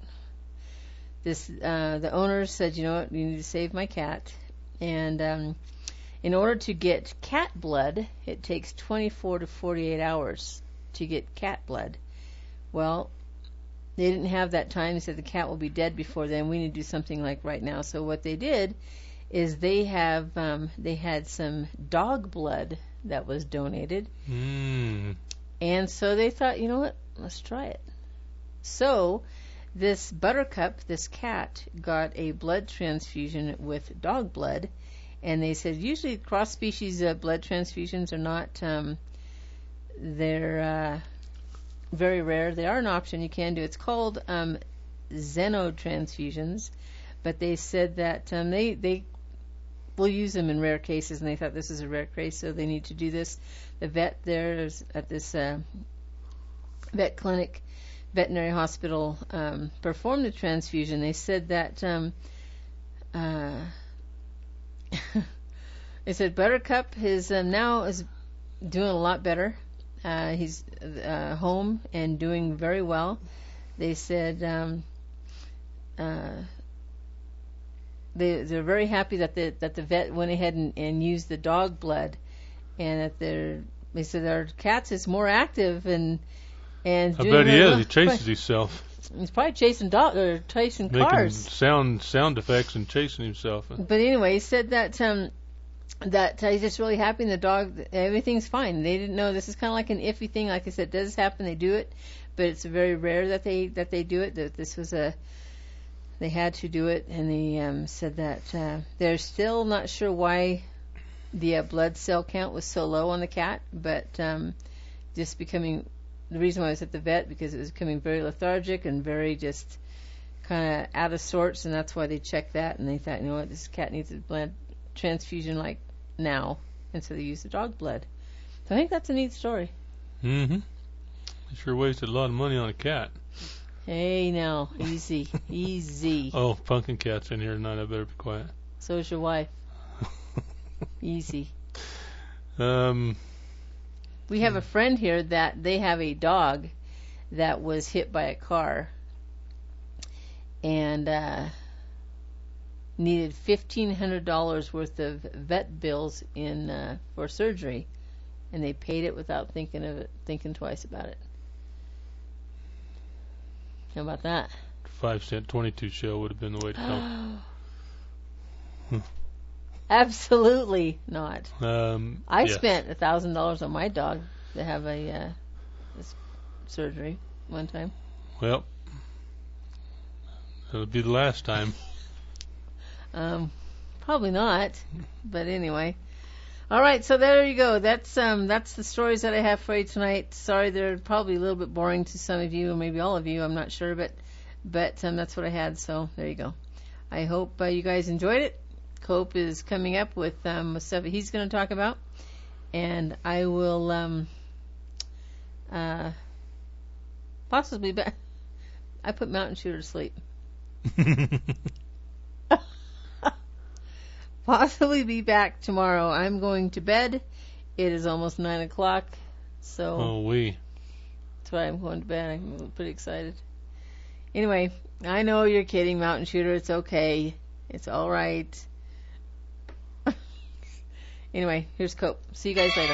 [SPEAKER 8] The owner said, you know what, you need to save my cat, and in order to get cat blood, it takes 24 to 48 hours to get cat blood. Well, they didn't have that time. They said the cat will be dead before then. We need to do something like right now. So what they did is they had some dog blood that was donated. And so they thought, you know what, let's try it. So this Buttercup, this cat, got a blood transfusion with dog blood. And they said usually cross-species blood transfusions are not, they're very rare. They are an option you can do. It's called xenotransfusions. But they said that they will use them in rare cases, and they thought this is a rare case, so they need to do this. The vet there is at this vet clinic, veterinary hospital, performed the transfusion. They said that they said Buttercup now is doing a lot better. He's home and doing very well. They said they're very happy that the vet went ahead and used the dog blood, and that they said our cats is more active and
[SPEAKER 9] I
[SPEAKER 8] doing
[SPEAKER 9] bet he is.
[SPEAKER 8] well.
[SPEAKER 9] He chases himself.
[SPEAKER 8] He's probably chasing chasing
[SPEAKER 9] Making
[SPEAKER 8] cars.
[SPEAKER 9] sound effects and chasing himself.
[SPEAKER 8] But anyway, he said that he's just really happy, and the dog, everything's fine. They didn't know. This is kind of like an iffy thing. Like I said, it does happen. They do it, but it's very rare that they do it. That this was they had to do it, and they said that they're still not sure why the blood cell count was so low on the cat, but just becoming the reason why I was at the vet, because it was becoming very lethargic and very just kind of out of sorts, and that's why they checked that, and they thought, you know what, this cat needs a blood transfusion like now, and so they used the dog blood. So I think that's a neat story.
[SPEAKER 9] Mm-hmm. They sure wasted a lot of money on a cat.
[SPEAKER 8] Hey, now, easy, easy.
[SPEAKER 9] Oh, Pumpkin Cat's in here tonight. I better be quiet.
[SPEAKER 8] So is your wife. Easy. We have a friend here that they have a dog that was hit by a car and needed $1,500 worth of vet bills for surgery, and they paid it without thinking twice about it. How about that?
[SPEAKER 9] 5-cent 22 shell would have been the way to go.
[SPEAKER 8] Absolutely not. I
[SPEAKER 9] yes.
[SPEAKER 8] spent $1,000 on my dog to have a surgery one time.
[SPEAKER 9] Well, that would be the last time.
[SPEAKER 8] Probably not, but anyway. All right, so there you go. That's the stories that I have for you tonight. Sorry, they're probably a little bit boring to some of you, or maybe all of you. I'm not sure, but that's what I had. So there you go. I hope you guys enjoyed it. Cope is coming up with stuff that he's going to talk about, and I will possibly. I put Mountain Shooter to sleep. possibly be back tomorrow. I'm going to bed. It is almost 9 o'clock, so that's why I'm going to bed. I'm pretty excited. Anyway, I know you're kidding, Mountain Shooter. It's okay. It's all right. Anyway, here's Cope. See you guys later.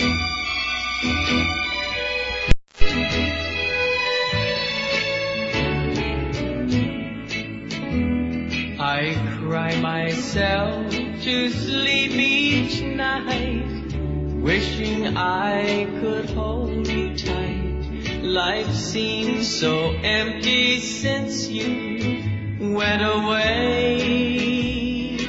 [SPEAKER 6] I cry myself to sleep each night, wishing I could hold you tight. Life seems so empty since you went away.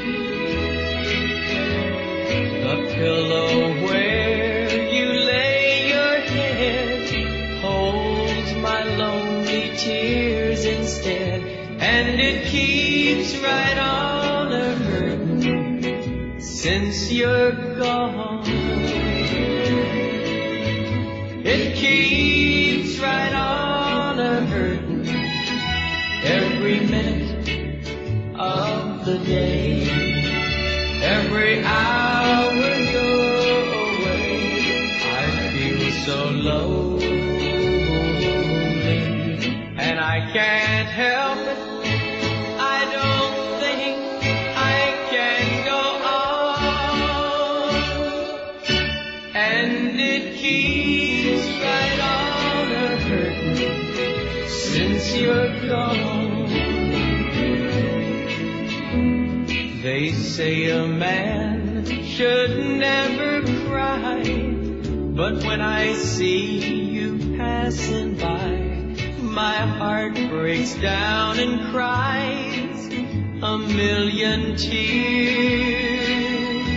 [SPEAKER 6] The pillow where you lay your head holds my lonely tears instead, and it keeps right on a-hurtin' since you're gone. It keeps right on a-hurtin' every minute of the day. Every hour you're away, I feel so lonely, and I can't help it. I don't think I can go on, and it keeps right on a-hurtin' since you're gone. They say a man should never cry, but when I see you passing by, my heart breaks down and cries a million tears.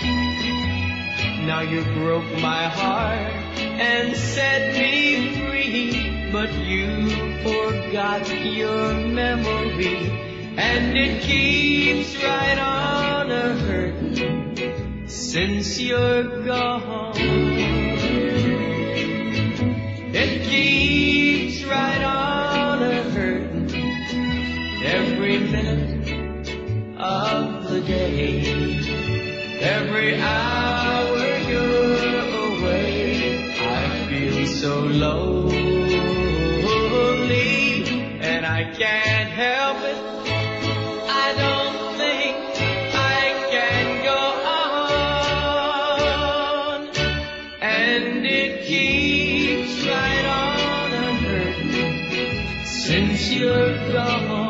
[SPEAKER 6] Now you broke my heart and set me free, but you forgot your memory, and it keeps right on a-hurtin' since you're gone. It keeps right on a-hurtin' every minute of the day. Every hour you're away, I feel so lonely, and I can't help it. I don't think I can go on, and it keeps right on a-hurtin' since you're gone.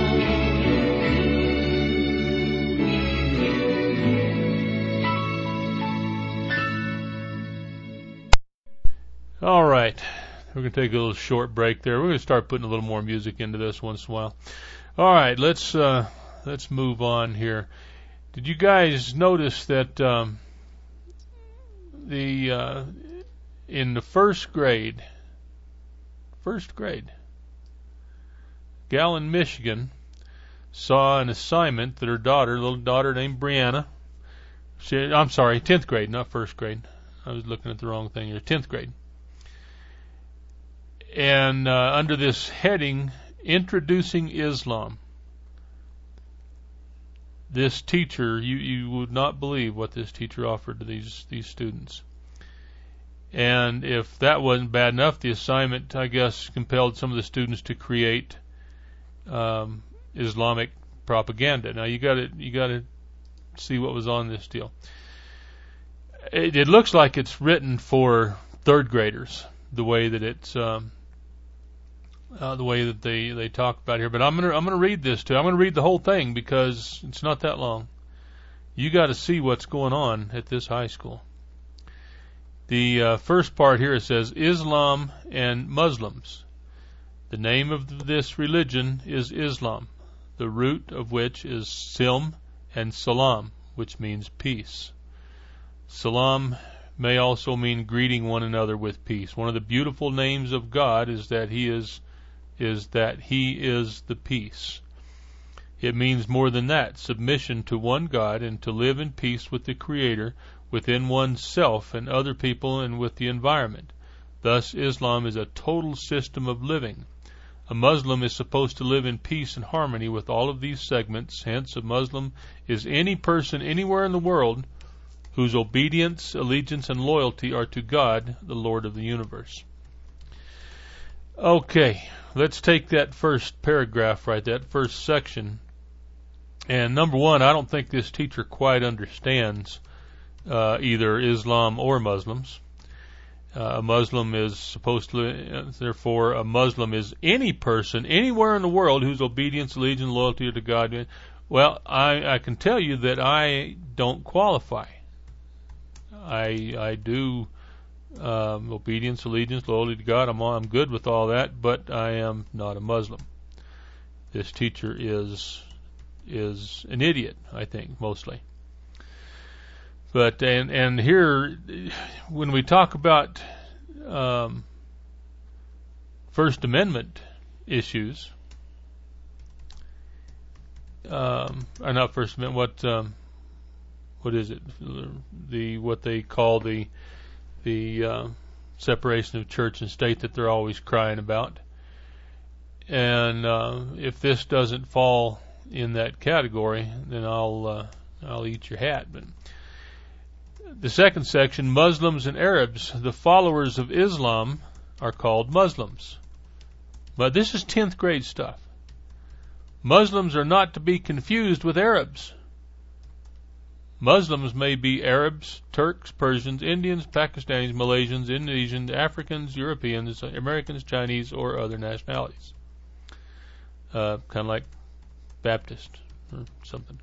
[SPEAKER 9] All right, we're going to take a little short break there. We're going to start putting a little more music into this once in a while. All right, let's move on here. Did you guys notice that in the first grade, gal in Michigan saw an assignment that her little daughter named Brianna, 10th grade, not first grade. I was looking at the wrong thing here. 10th grade. And under this heading, Introducing Islam, this teacher, you would not believe what this teacher offered to these students. And if that wasn't bad enough, the assignment, I guess, compelled some of the students to create Islamic propaganda. Now you got to see what was on this deal. It looks like it's written for third graders, the way that it's the way that they talk about here. But I'm gonna read this too. I'm gonna read the whole thing because it's not that long. You got to see what's going on at this high school. The first part here, it says Islam and Muslims. The name of this religion is Islam, the root of which is Silm and Salam, which means peace. Salam may also mean greeting one another with peace. One of the beautiful names of God is that He is the peace. It means more than that, submission to one God and to live in peace with the Creator, within oneself and other people, and with the environment. Thus, Islam is a total system of living, A Muslim is supposed to live in peace and harmony with all of these segments. Hence, a Muslim is any person anywhere in the world whose obedience, allegiance, and loyalty are to God, the Lord of the universe. Okay, let's take that first paragraph right, that first section. And number one, I don't think this teacher quite understands either Islam or Muslims. A Muslim is supposed to, therefore, a Muslim is any person anywhere in the world whose obedience, allegiance, loyalty to God. Well, I can tell you that I don't qualify. I do obedience, allegiance, loyalty to God. I'm good with all that, but I am not a Muslim. This teacher is an idiot, I think, mostly. But and here, when we talk about First Amendment issues, or not First Amendment, what is it? What they call the separation of church and state that they're always crying about. And if this doesn't fall in that category, then I'll eat your hat. But the second section, Muslims and Arabs, the followers of Islam are called Muslims. But this is 10th grade stuff. Muslims are not to be confused with Arabs. Muslims may be Arabs, Turks, Persians, Indians, Pakistanis, Malaysians, Indonesians, Africans, Europeans, Americans, Chinese, or other nationalities. Kind of like Baptist or something.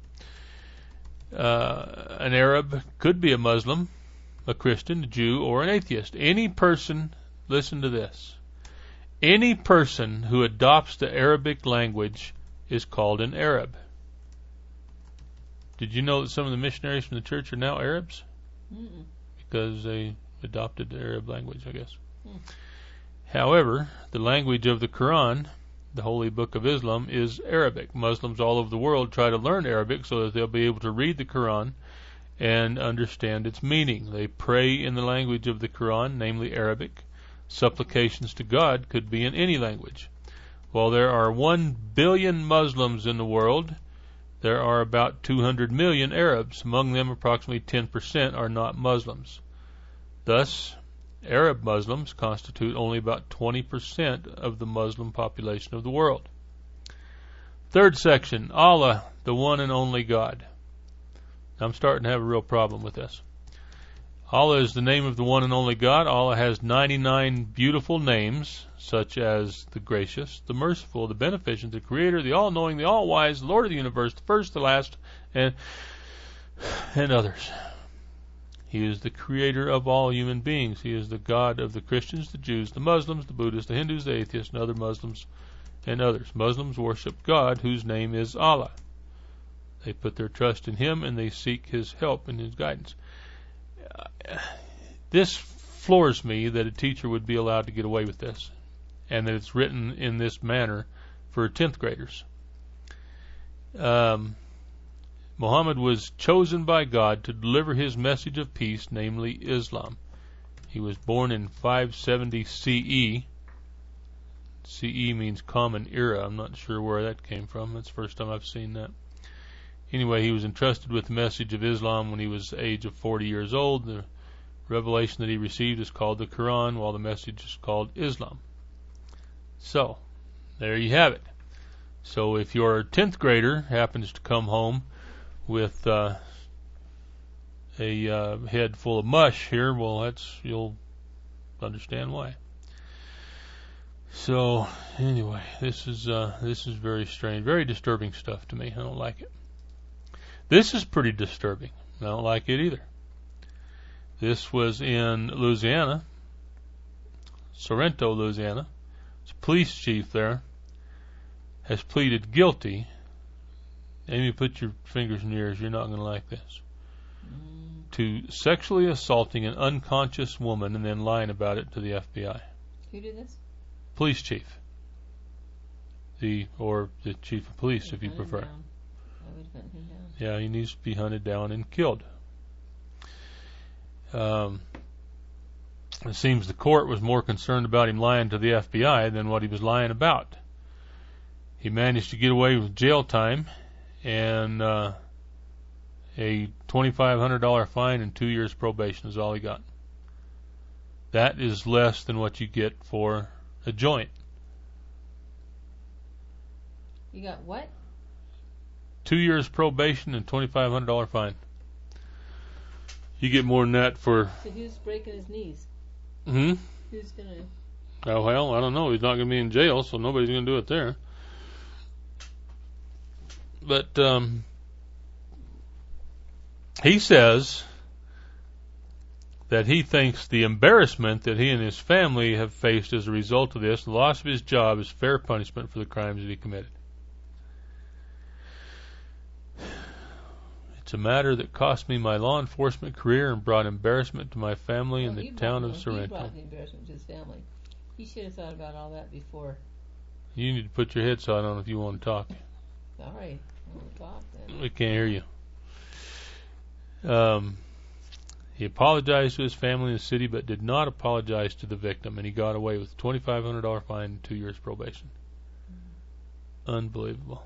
[SPEAKER 9] An Arab could be a Muslim, a Christian, a Jew, or an atheist. Any person, listen to this, any person who adopts the Arabic language is called an Arab. Did you know that some of the missionaries from the church are now Arabs? Mm-mm. Because they adopted the Arab language, I guess. However, the language of the Quran, the holy book of Islam, is Arabic. Muslims all over the world try to learn Arabic so that they'll be able to read the Quran and understand its meaning. They pray in the language of the Quran, namely Arabic. Supplications to God could be in any language. While there are 1 billion Muslims in the world, there are about 200 million Arabs. Among them, approximately 10% are not Muslims. Thus, Arab Muslims constitute only about 20% of the Muslim population of the world. Third section, Allah, the one and only God. I'm starting to have a real problem with this. Allah is the name of the one and only God. Allah has 99 beautiful names, such as the Gracious, the Merciful, the Beneficent, the Creator, the All-Knowing, the All-Wise, the Lord of the Universe, the First, the Last, and others. He is the creator of all human beings. He is the God of the Christians, the Jews, the Muslims, the Buddhists, the Hindus, the atheists, and other Muslims and others. Muslims worship God, whose name is Allah. They put their trust in Him, and they seek His help and His guidance. This floors me that a teacher would be allowed to get away with this, and that it's written in this manner for 10th graders. Muhammad was chosen by God to deliver his message of peace, namely Islam. He was born in 570 CE. CE means Common Era. I'm not sure where that came from. That's the first time I've seen that. Anyway, he was entrusted with the message of Islam when he was the age of 40 years old. The revelation that he received is called the Quran, while the message is called Islam. So, there you have it. So if your 10th grader happens to come home with a head full of mush here, well, you'll understand why. So anyway, this is very strange, very disturbing stuff to me. I don't like it. This is pretty disturbing. I don't like it either. This was in Louisiana, Sorrento, Louisiana. The police chief there has pleaded guilty. Amy, put your fingers in your ears. You're not going to like this. To sexually assaulting an unconscious woman and then lying about it to the FBI.
[SPEAKER 8] Who did this?
[SPEAKER 9] Police chief. Or the chief of police, if you prefer.
[SPEAKER 8] I would hunt him down.
[SPEAKER 9] Yeah, he needs to be hunted down and killed. It seems the court was more concerned about him lying to the FBI than what he was lying about. He managed to get away with jail time and a $2,500 fine and 2 years probation is all he got. That is less than what you get for a joint.
[SPEAKER 8] You got what?
[SPEAKER 9] 2 years probation and $2,500 fine. You get more than that for...
[SPEAKER 8] So who's breaking his knees?
[SPEAKER 9] Hmm?
[SPEAKER 8] Who's going to...
[SPEAKER 9] Oh, well, I don't know. He's not going to be in jail, so nobody's going to do it there. But he says that he thinks the embarrassment that he and his family have faced as a result of this, the loss of his job, is fair punishment for the crimes that he committed. It's a matter that cost me my law enforcement career and brought embarrassment to my family in the town of Sorrento.
[SPEAKER 8] He brought the embarrassment to his family. He should have thought about all that before.
[SPEAKER 9] You need to put your headset on if you want to talk.
[SPEAKER 8] All right. We'll talk then.
[SPEAKER 9] We can't hear you. He apologized to his family in the city, but did not apologize to the victim, and he got away with a $2,500 fine and 2 years probation. Unbelievable.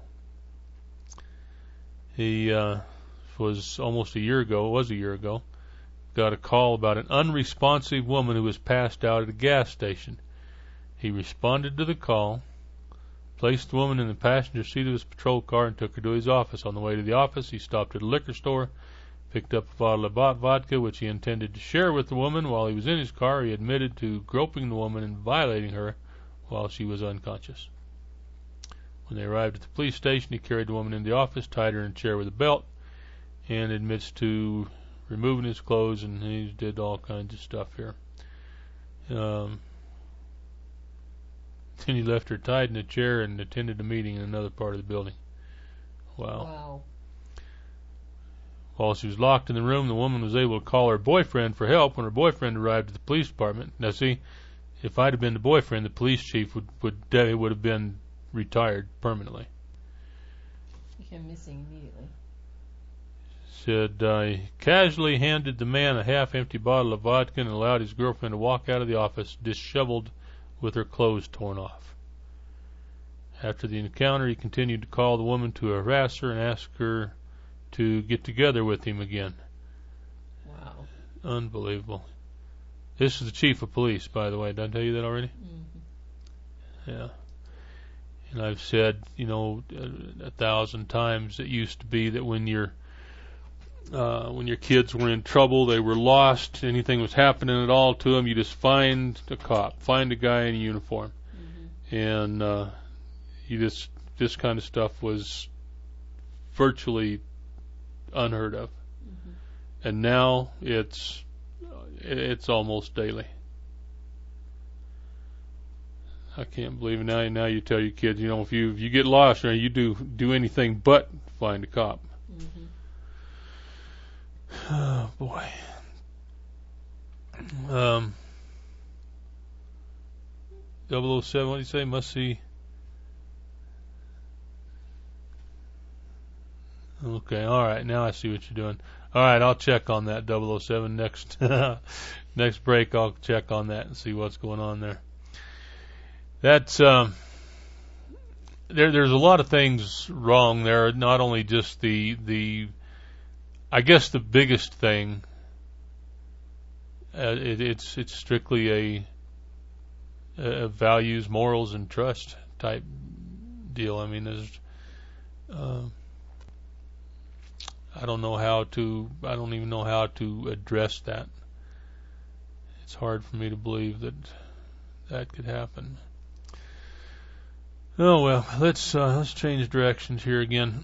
[SPEAKER 9] He was almost a year ago, got a call about an unresponsive woman who was passed out at a gas station. He responded to the call, placed the woman in the passenger seat of his patrol car, and took her to his office. On the way to the office, he stopped at a liquor store, picked up a bottle of vodka, which he intended to share with the woman. While he was in his car, he admitted to groping the woman and violating her while she was unconscious. When they arrived at the police station, he carried the woman into the office, tied her in a chair with a belt, and admits to removing his clothes, and he did all kinds of stuff here. Then he left her tied in a chair and attended a meeting in another part of the building. Wow. While she was locked in the room, the woman was able to call her boyfriend for help when her boyfriend arrived at the police department. Now see, if I'd have been the boyfriend, the police chief would have been retired permanently.
[SPEAKER 8] Became missing immediately.
[SPEAKER 9] Said he casually handed the man a half-empty bottle of vodka and allowed his girlfriend to walk out of the office disheveled with her clothes torn off. After the encounter, he continued to call the woman to harass her and ask her to get together with him again.
[SPEAKER 8] Wow.
[SPEAKER 9] Unbelievable. This is the chief of police, by the way. Did I tell you that already?
[SPEAKER 8] Mm-hmm.
[SPEAKER 9] Yeah. And I've said, 1,000 times, it used to be that when your kids were in trouble, they were lost, anything was happening at all to them, you just find a cop, find a guy in a uniform. Mm-hmm. And this kind of stuff was virtually unheard of. Mm-hmm. And now it's almost daily. I can't believe it. Now you tell your kids, if you get lost, you do anything but find a cop.
[SPEAKER 8] Mm-hmm.
[SPEAKER 9] Oh boy. 007, what do you say? Must see. Okay, alright, now I see what you're doing. Alright, I'll check on that 007 next break. I'll check on that and see what's going on there. That's there's a lot of things wrong there, not only just the I guess the biggest thing, it's strictly a values, morals, and trust type deal. I mean, there's I don't even know how to address that. It's hard for me to believe that could happen. Oh well, let's change directions here again.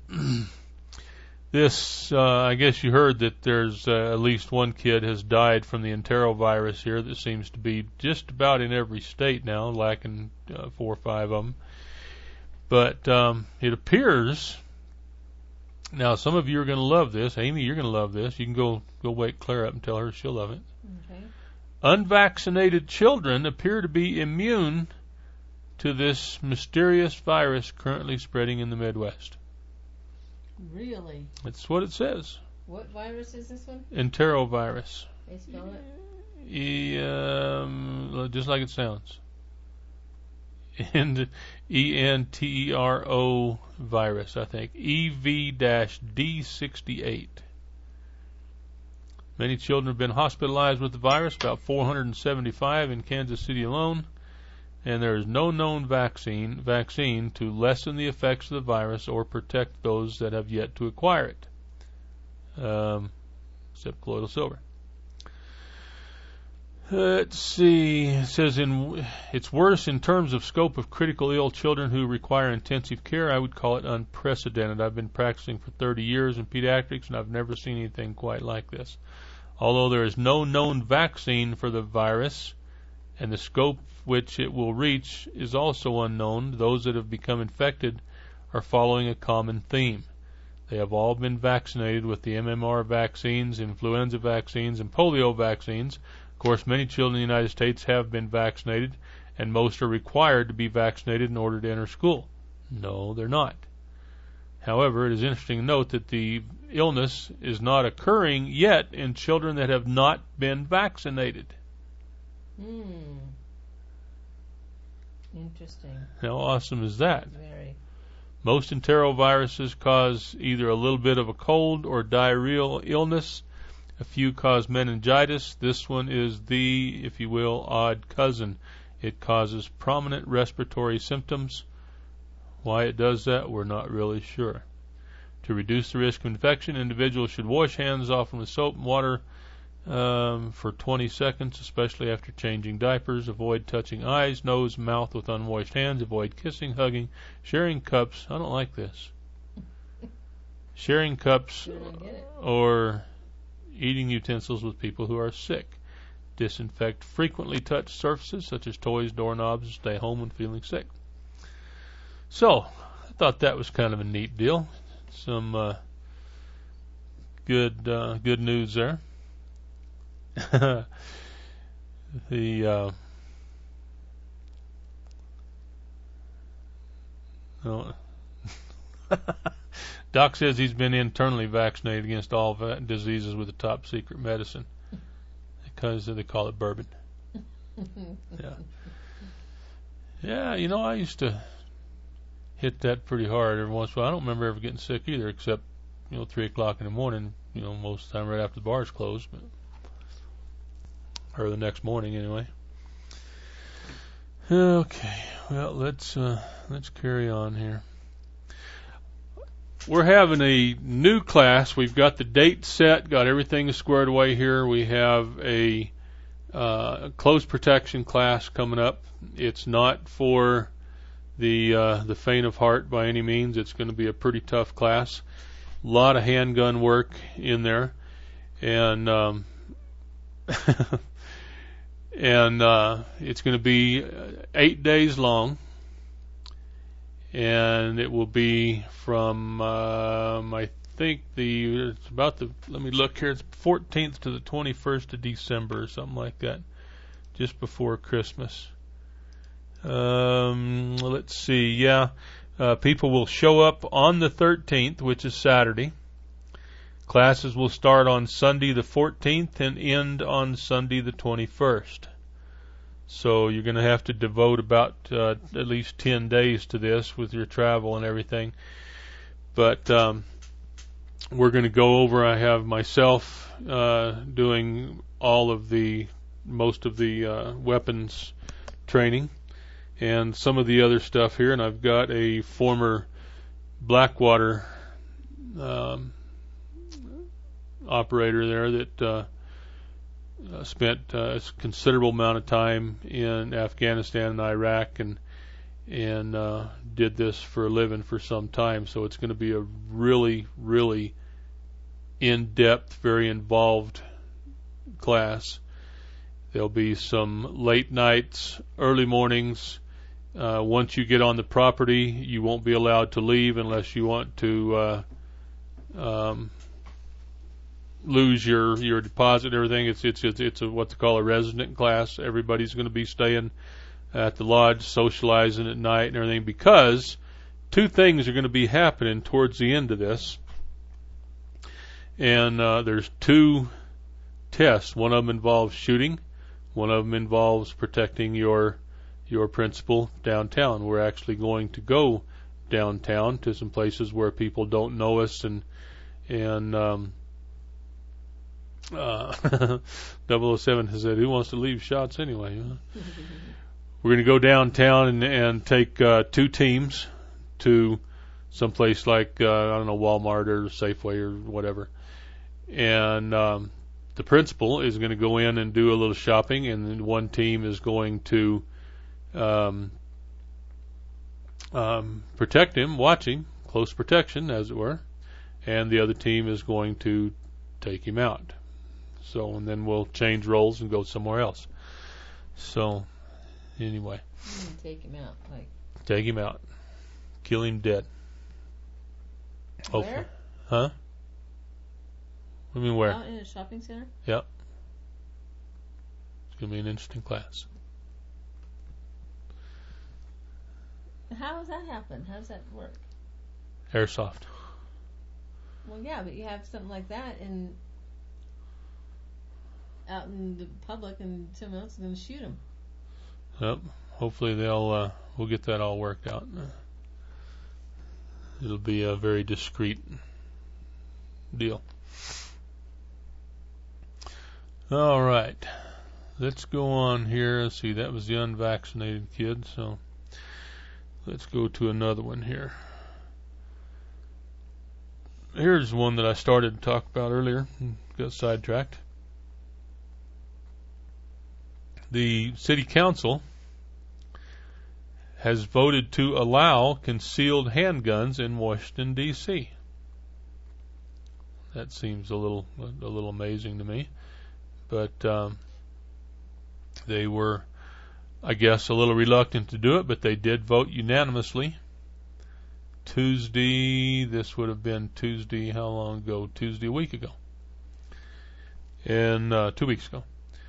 [SPEAKER 9] This, I guess you heard that there's at least one kid has died from the enterovirus here that seems to be just about in every state now, lacking 4 or 5 of them. But it appears, now some of you are going to love this. Amy, you're going to love this. You can go wake Claire up and tell her she'll love it.
[SPEAKER 8] Okay.
[SPEAKER 9] Unvaccinated children appear to be immune to this mysterious virus currently spreading in the Midwest.
[SPEAKER 8] Really?
[SPEAKER 9] That's what it says.
[SPEAKER 8] What virus is this one?
[SPEAKER 9] Enterovirus.
[SPEAKER 8] They spell it?
[SPEAKER 9] Just like it sounds. ENTERO virus, I think. EV-D68. Many children have been hospitalized with the virus, about 475 in Kansas City alone, and there is no known vaccine to lessen the effects of the virus or protect those that have yet to acquire it, except colloidal silver. Let's see. It says it's worse in terms of scope of critical ill children who require intensive care. I would call it unprecedented. I've been practicing for 30 years in pediatrics, and I've never seen anything quite like this. Although there is no known vaccine for the virus, and the scope which it will reach is also unknown, those that have become infected are following a common theme. They have all been vaccinated with the MMR vaccines, influenza vaccines, and polio vaccines. Of course, many children in the United States have been vaccinated, and most are required to be vaccinated in order to enter school. No, they're not. However, it is interesting to note that the illness is not occurring yet in children that have not been vaccinated.
[SPEAKER 8] Interesting.
[SPEAKER 9] How awesome is that?
[SPEAKER 8] Very.
[SPEAKER 9] Most enteroviruses cause either a little bit of a cold or diarrheal illness. A few cause meningitis. This one is the, if you will, odd cousin. It causes prominent respiratory symptoms. Why it does that, we're not really sure. To reduce the risk of infection, individuals should wash hands often with soap and water for 20 seconds, especially after changing diapers. Avoid touching eyes, nose, mouth with unwashed hands. Avoid kissing, hugging, sharing cups. I don't like this. Sharing cups or eating utensils with people who are sick. Disinfect frequently touched surfaces such as toys, doorknobs, and stay home when feeling sick. So, I thought that was kind of a neat deal. Some good news there. Doc says he's been internally vaccinated against all diseases with a top secret medicine because they call it bourbon. Yeah, I used to hit that pretty hard every once in a while. I don't remember ever getting sick either, except 3 o'clock in the morning. Most of the time right after the bars closed, or the next morning anyway. Okay, well let's carry on here. We're having a new class. We've got the date set, got everything squared away here. We have a close protection class coming up. It's not for the faint of heart by any means. It's going to be a pretty tough class. A lot of handgun work in there, and it's going to be 8 days long. And it will be from, I think it's about let me look here, it's 14th to the 21st of December or something like that, just before Christmas. Let's see, people will show up on the 13th, which is Saturday. Classes will start on Sunday the 14th and end on Sunday the 21st. So you're going to have to devote about at least 10 days to this with your travel and everything. But we're going to go over. I have myself doing most of the weapons training and some of the other stuff here. And I've got a former Blackwater operator there that spent a considerable amount of time in Afghanistan and Iraq and did this for a living for some time. So it's going to be a really, really in-depth, very involved class. There'll be some late nights, early mornings. Once you get on the property, you won't be allowed to leave unless you want to lose your deposit and everything. It's what they call a resident class. Everybody's going to be staying at the lodge, socializing at night and everything, because two things are going to be happening towards the end of this. And there's two tests. One of them involves shooting. One of them involves protecting your your principal downtown. We're actually going to go downtown to some places where people don't know us, and 007 has said, who wants to leave shots anyway? We're going to go downtown and take 2 teams to someplace like, I don't know, Walmart or Safeway or whatever. And the principal is going to go in and do a little shopping, and then one team is going to protect him, watch him, close protection, as it were, and the other team is going to take him out. So, and then we'll change roles and go somewhere else. So, anyway.
[SPEAKER 8] Take him out, like.
[SPEAKER 9] Take him out. Kill him dead.
[SPEAKER 8] Where?
[SPEAKER 9] Huh? What do you mean where?
[SPEAKER 8] Out in a shopping center?
[SPEAKER 9] Yep. It's going to be an interesting class.
[SPEAKER 8] How does that happen? How does that work?
[SPEAKER 9] Airsoft.
[SPEAKER 8] Well, yeah, but you have something like that out in the public, and someone else is going to shoot them.
[SPEAKER 9] Yep. Hopefully we'll get that all worked out. It'll be a very discreet deal. All right. Let's go on here. Let's see, that was the unvaccinated kid, so let's go to another one here. Here's one that I started to talk about earlier and got sidetracked. The city council has voted to allow concealed handguns in Washington, D.C. That seems a little amazing to me, but they were, I guess, a little reluctant to do it, but they did vote unanimously. Tuesday, this would have been Tuesday, how long ago? Tuesday, a week ago. And 2 weeks ago.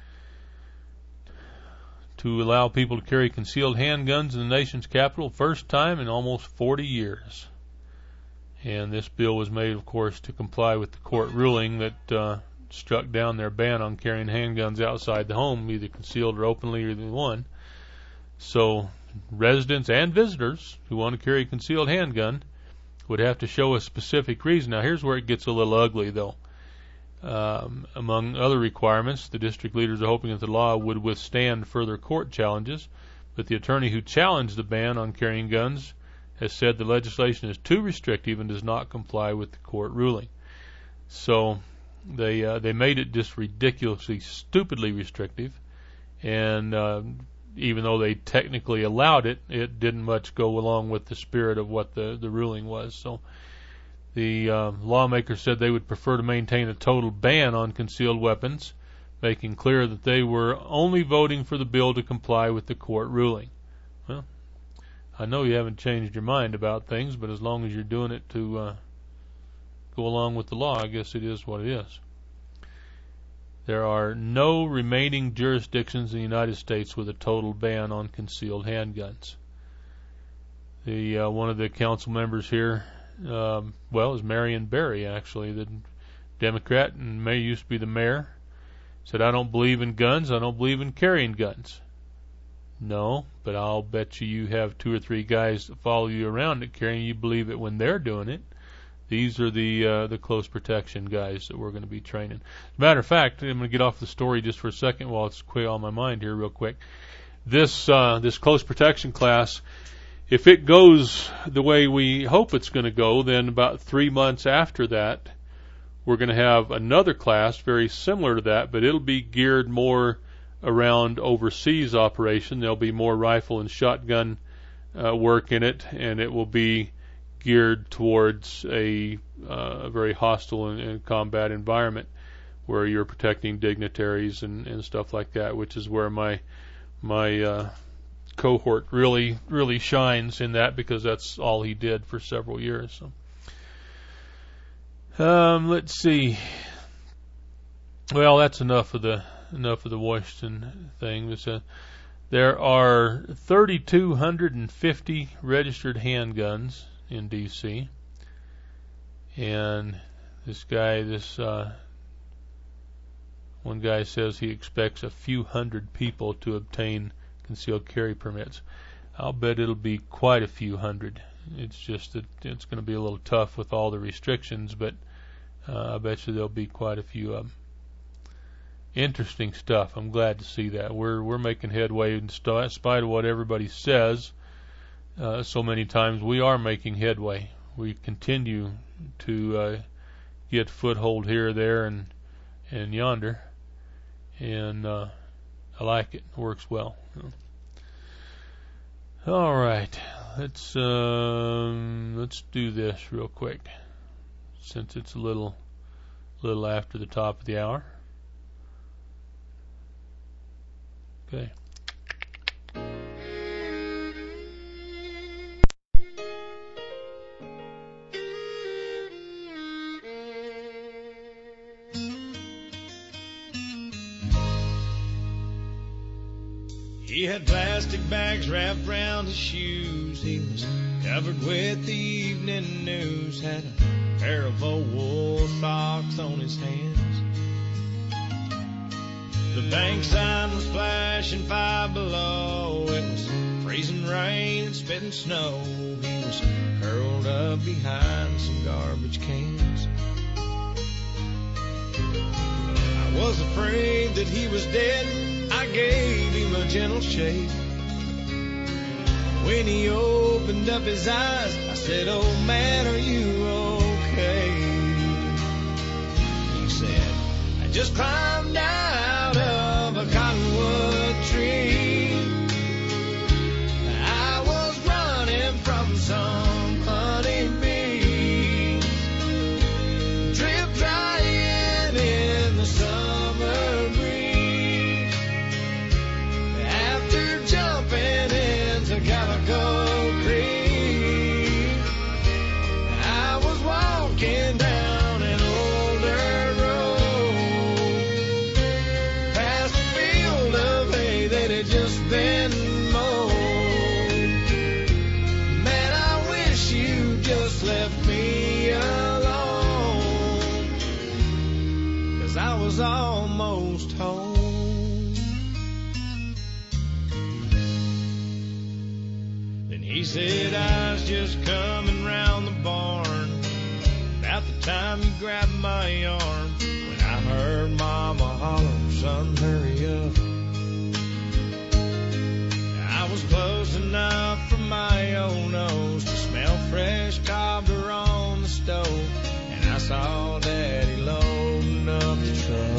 [SPEAKER 9] To allow people to carry concealed handguns in the nation's capital, first time in almost 40 years. And this bill was made, of course, to comply with the court ruling that struck down their ban on carrying handguns outside the home, either concealed or openly, or either one. So residents and visitors who want to carry a concealed handgun would have to show a specific reason. Now, here's where it gets a little ugly, though. Among other requirements, the district leaders are hoping that the law would withstand further court challenges, but the attorney who challenged the ban on carrying guns has said the legislation is too restrictive and does not comply with the court ruling. So they made it just ridiculously, stupidly restrictive, and even though they technically allowed it, it didn't much go along with the spirit of what the ruling was. So the lawmakers said they would prefer to maintain a total ban on concealed weapons, making clear that they were only voting for the bill to comply with the court ruling. Well, I know you haven't changed your mind about things, but as long as you're doing it to go along with the law, I guess it is what it is. There are no remaining jurisdictions in the United States with a total ban on concealed handguns. One of the council members here, is Marion Barry, actually, the Democrat, and used to be the mayor, said, I don't believe in guns, I don't believe in carrying guns. No, but I'll bet you have 2 or 3 guys that follow you around that carrying, you believe it when they're doing it. These are the close protection guys that we're going to be training. As a matter of fact, I'm going to get off the story just for a second while it's quick on my mind here real quick. This close protection class, if it goes the way we hope it's going to go, then about 3 months after that, we're going to have another class very similar to that, but it'll be geared more around overseas operation. There'll be more rifle and shotgun work in it, and it will be geared towards a very hostile and combat environment where you're protecting dignitaries and stuff like that, which is where my cohort really shines in that, because that's all he did for several years. So, let's see. Well, that's enough of the Washington thing. There are 3,250 registered handguns in D.C. And one guy says he expects a few hundred people to obtain concealed carry permits. I'll bet it'll be quite a few hundred. It's just that it's going to be a little tough with all the restrictions, but I bet you there'll be quite a few of them. Interesting stuff. I'm glad to see that. We're making headway in spite of what everybody says. So many times we are making headway. We continue to get foothold here, there, and yonder, and I like it. It works well. All right, let's do this real quick, since it's a little after the top of the hour. Okay.
[SPEAKER 10] He had plastic bags wrapped around his shoes. He was covered with the evening news. Had a pair of old wool socks on his hands. The bank sign was flashing 5 below. It was freezing rain and spitting snow. He was curled up behind some garbage cans. I was afraid that he was dead. I gave him a gentle shake. When he opened up his eyes, I said, "Old man, are you okay?" He said, "I just climbed out of a cottonwood tree. I was running from some honeybees, drip drying in the summer breeze. After jumping into Calico Creek, I was walking down an old dirt road, past a field of hay that had just been mowed. Man, I wish you just left me alone, 'cause I was almost home." He said, "I was just coming round the barn about the time you grabbed my arm, when I heard Mama holler, 'Son, hurry up.' I was close enough for my own nose to smell fresh cobbler on the stove, and I saw Daddy loading up the truck.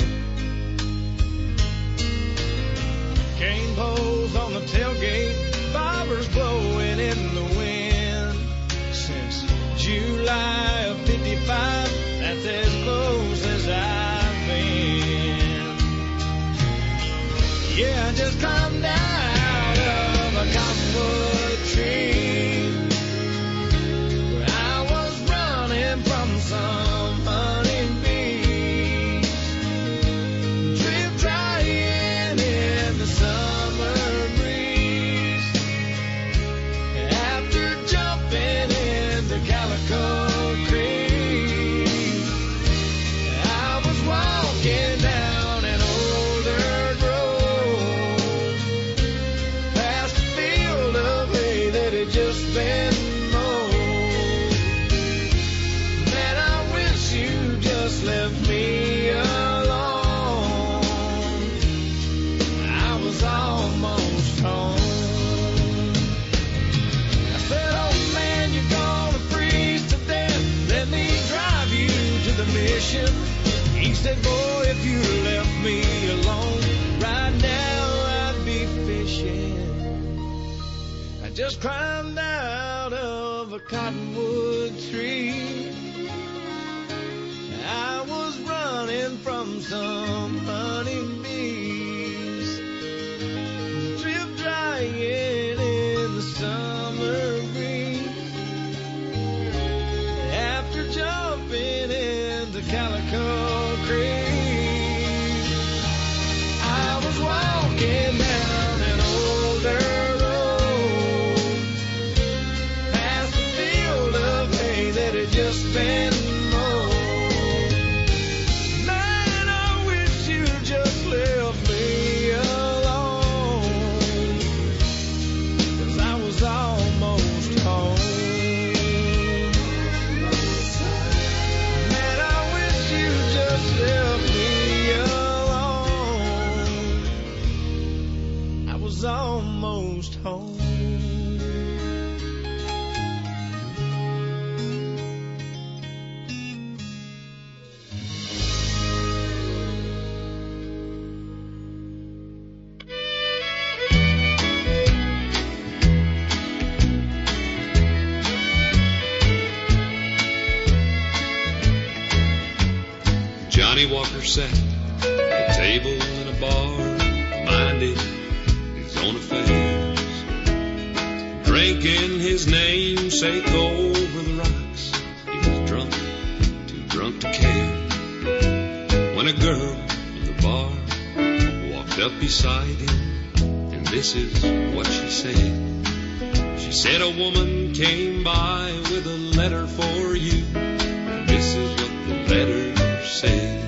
[SPEAKER 10] Cane poles on the tailgate, bobbers blowing in the wind. Since July of '55, that's as close as I've been. Yeah, I just climbed out of a cottonwood tree, where I was running from some honeybees, drip drying in the summer breeze. After jumping into Calico Creek, I was walking down an old dirt road, past a field of hay that had just been mowed. Man, I wish you just left me alone. I was almost home. I said, "Oh man, you're gonna freeze to death. Let me drive you to the mission." He said, "Boy, if you left me alone, right now I'd be fishing." I just climbed out of a cottonwood tree. I was running from some honeybees, drip drying in the summer breeze. After jumping into Calico Creek, I was walking down an old dirt road, past a field of hay that had just been mowed. Man, I wish you just left almost home.
[SPEAKER 11] Johnny Walker sat at a table in a bar, minding his own affairs, drinking his namesake over the rocks. He was drunk, too drunk to care, when a girl in the bar walked up beside him, and this is what she said. She said, a woman came by with a letter for you, and this is what the letter said.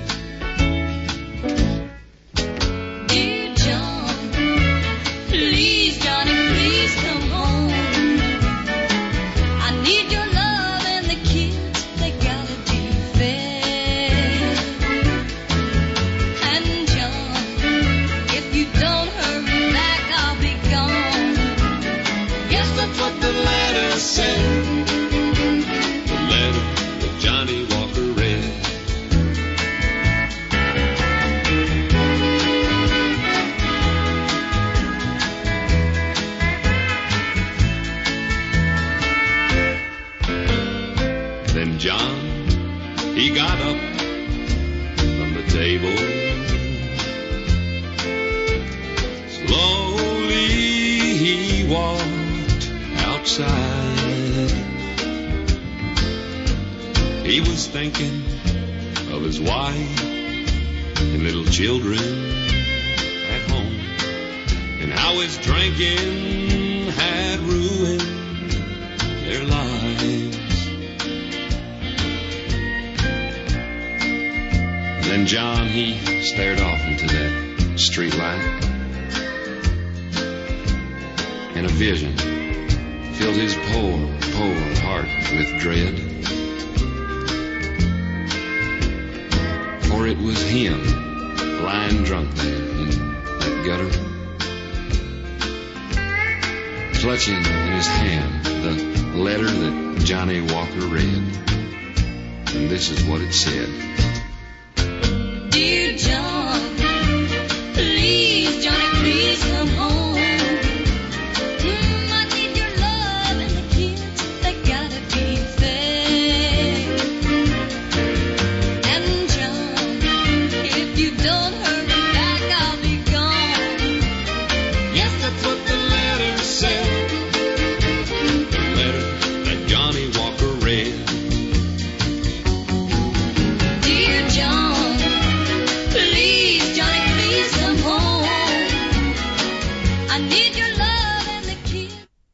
[SPEAKER 5] Dear John, please, Johnny, please come home. I need your love and the kids, they gotta be fed. And John, if you don't hurry back, I'll be gone. Yes, that's what the letter said.
[SPEAKER 11] The letter that Johnny Walker read. Then John, he got up from the table. Slowly he walked outside. He was thinking of his wife and little children at home, and how his drinking had ruined their lives. Then John, he stared off into that street light, and a vision filled his poor, poor heart with dread. For it was him, lying drunk there in that gutter, clutching in his hand the letter that Johnny Walker read. And this is what it said.
[SPEAKER 5] Dear John, please, Johnny, please come home. I need your love and the kids, they gotta be fed. And John, if you don't hurry back, I'll be gone. Yes, that's what the letter said.
[SPEAKER 11] The letter that Johnny Walker read.
[SPEAKER 5] Dear John, please, Johnny, please come home. I need your love and the kids.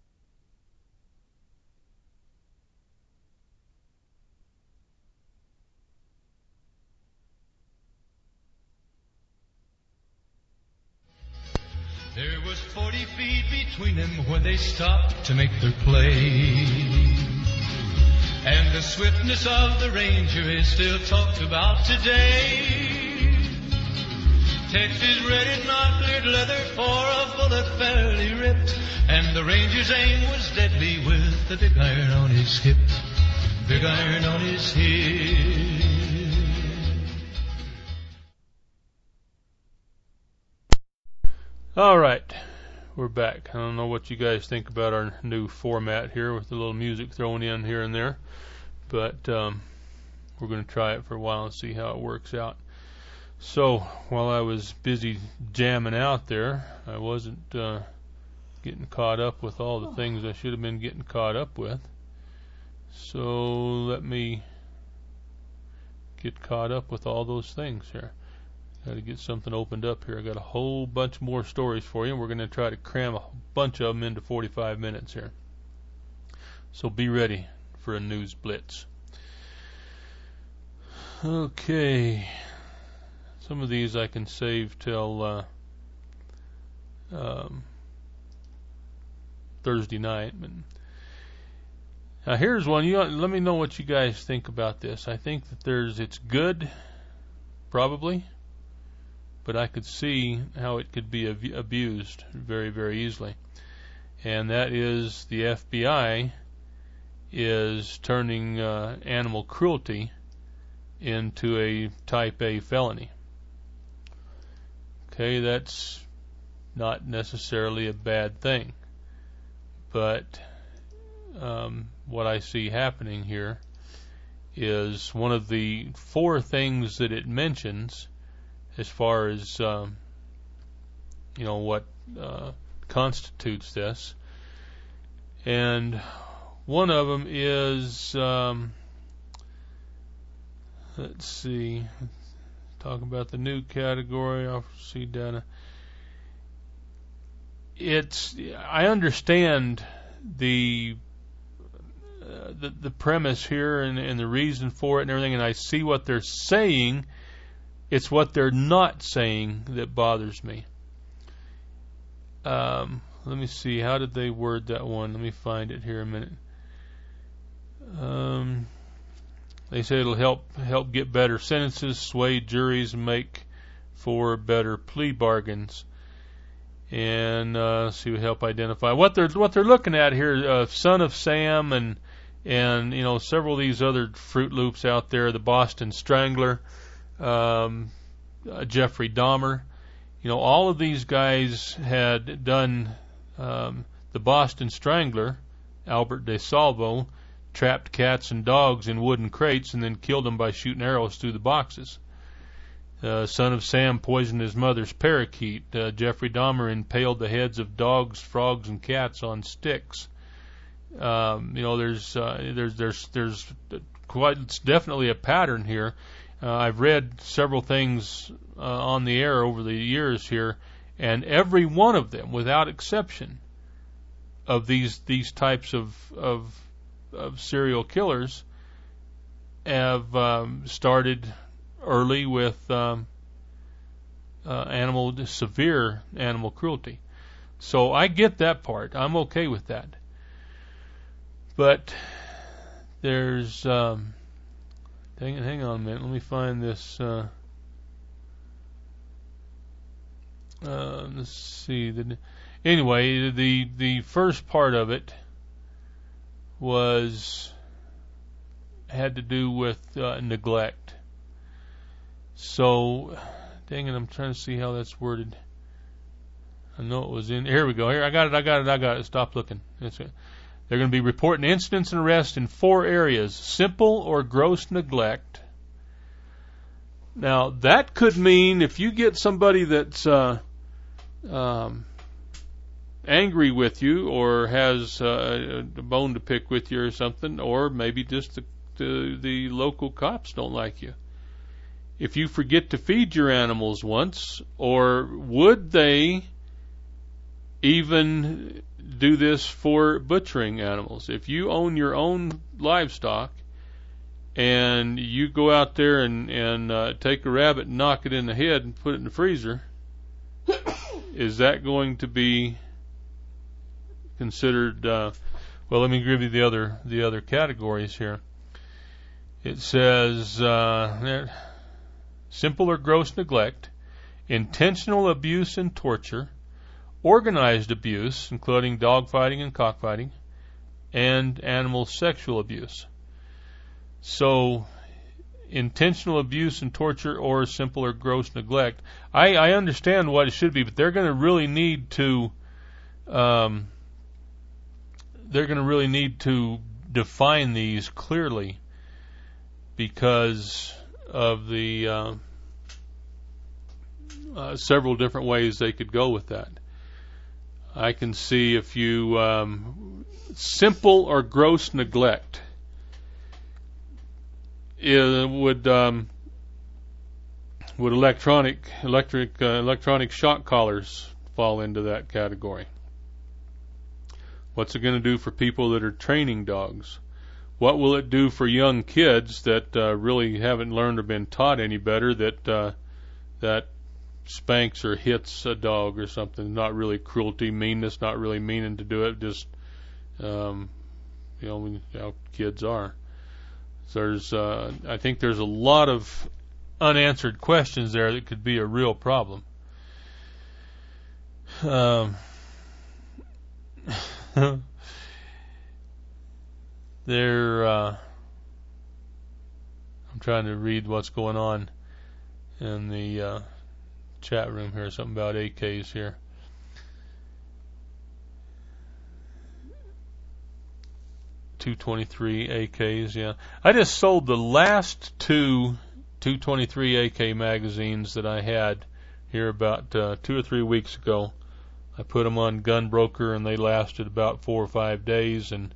[SPEAKER 10] There was 40 feet between them when they stopped to make their play. And the swiftness of the Ranger is still talked about today. Texas red not cleared leather for a bullet fairly ripped. And the Ranger's aim was deadly with the big iron on his hip. Big iron on his hip.
[SPEAKER 9] All right, we're back. I don't know what you guys think about our new format here with a little music thrown in here and there, but we're going to try it for a while and see how it works out. So while I was busy jamming out there, I wasn't getting caught up with all the things I should have been getting caught up with. So let me get caught up with all those things here. Got to get something opened up here. I got a whole bunch more stories for you, and we're going to try to cram a bunch of them into 45 minutes here. So be ready for a news blitz. Okay. Some of these I can save till Thursday night. But now here's one. Let me know what you guys think about this. I think that it's good, probably. but I could see how it could be abused very, very easily. And that is the FBI is turning animal cruelty into a type A felony. Okay, that's not necessarily a bad thing, but what I see happening here is one of the 4 things that it mentions as far as what constitutes this, and one of them is let's see, talk about the new category. I'll see data. I understand the premise here and the reason for it and everything, and I see what they're saying. It's what they're not saying that bothers me. Let me see. How did they word that one? Let me find it here a minute. They say it'll help get better sentences, sway juries, and make for better plea bargains. And see, we help identify what they're looking at here. Son of Sam and several of these other Fruit Loops out there. The Boston Strangler, Jeffrey Dahmer. All of these guys had done the Boston Strangler. Albert DeSalvo trapped cats and dogs in wooden crates and then killed them by shooting arrows through the boxes. Son of Sam poisoned his mother's parakeet. Jeffrey Dahmer impaled the heads of dogs, frogs, and cats on sticks. There's quite, it's definitely a pattern here. I've read several things on the air over the years here, and every one of them, without exception, of these types of serial killers have started early with severe animal cruelty. So I get that part. I'm okay with that. But there's hang on a minute. Let me find this. Let's see. Anyway, the first part of it had to do with neglect. So, dang it, I'm trying to see how that's worded. I know it was in. Here we go. Here, I got it. Stop looking. That's it. They're going to be reporting incidents and arrests in 4 areas: simple or gross neglect. Now, that could mean if you get somebody that's angry with you or has a bone to pick with you or something, or maybe just the local cops don't like you. If you forget to feed your animals once, or would they even do this for butchering animals? If you own your own livestock and you go out there and take a rabbit and knock it in the head and put it in the freezer, is that going to be considered? Well, let me give you the other categories here. It says simple or gross neglect, intentional abuse and torture, organized abuse, including dogfighting and cockfighting, and animal sexual abuse. So, intentional abuse and torture or simple or gross neglect. I understand what it should be, but they're going to really need to define these clearly, because of the several different ways they could go with that. I can see if you simple or gross neglect would electronic shock collars fall into that category? What's it going to do for people that are training dogs? What will it do for young kids that really haven't learned or been taught any better, that spanks or hits a dog or something? Not really cruelty, meanness, not really meaning to do it, just how kids are. So I think there's a lot of unanswered questions there that could be a real problem. I'm trying to read what's going on in the chat room here. Something about AKs here. .223 AKs, yeah. I just sold the last two .223 AK magazines that I had here about 2 or 3 weeks ago. I put them on Gunbroker, and they lasted about 4 or 5 days. And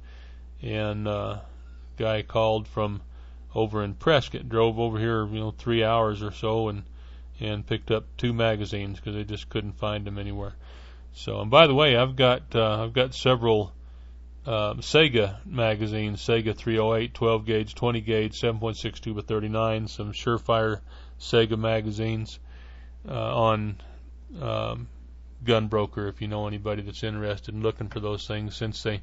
[SPEAKER 9] guy called from over in Prescott, drove over here, 3 hours or so, and picked up 2 magazines because they just couldn't find them anywhere. So, and by the way, I've got several Sega magazines, Sega 308, 12 gauge, 20 gauge, 7.62 by 39, some Surefire Sega magazines on Gunbroker, if you know anybody that's interested in looking for those things, since they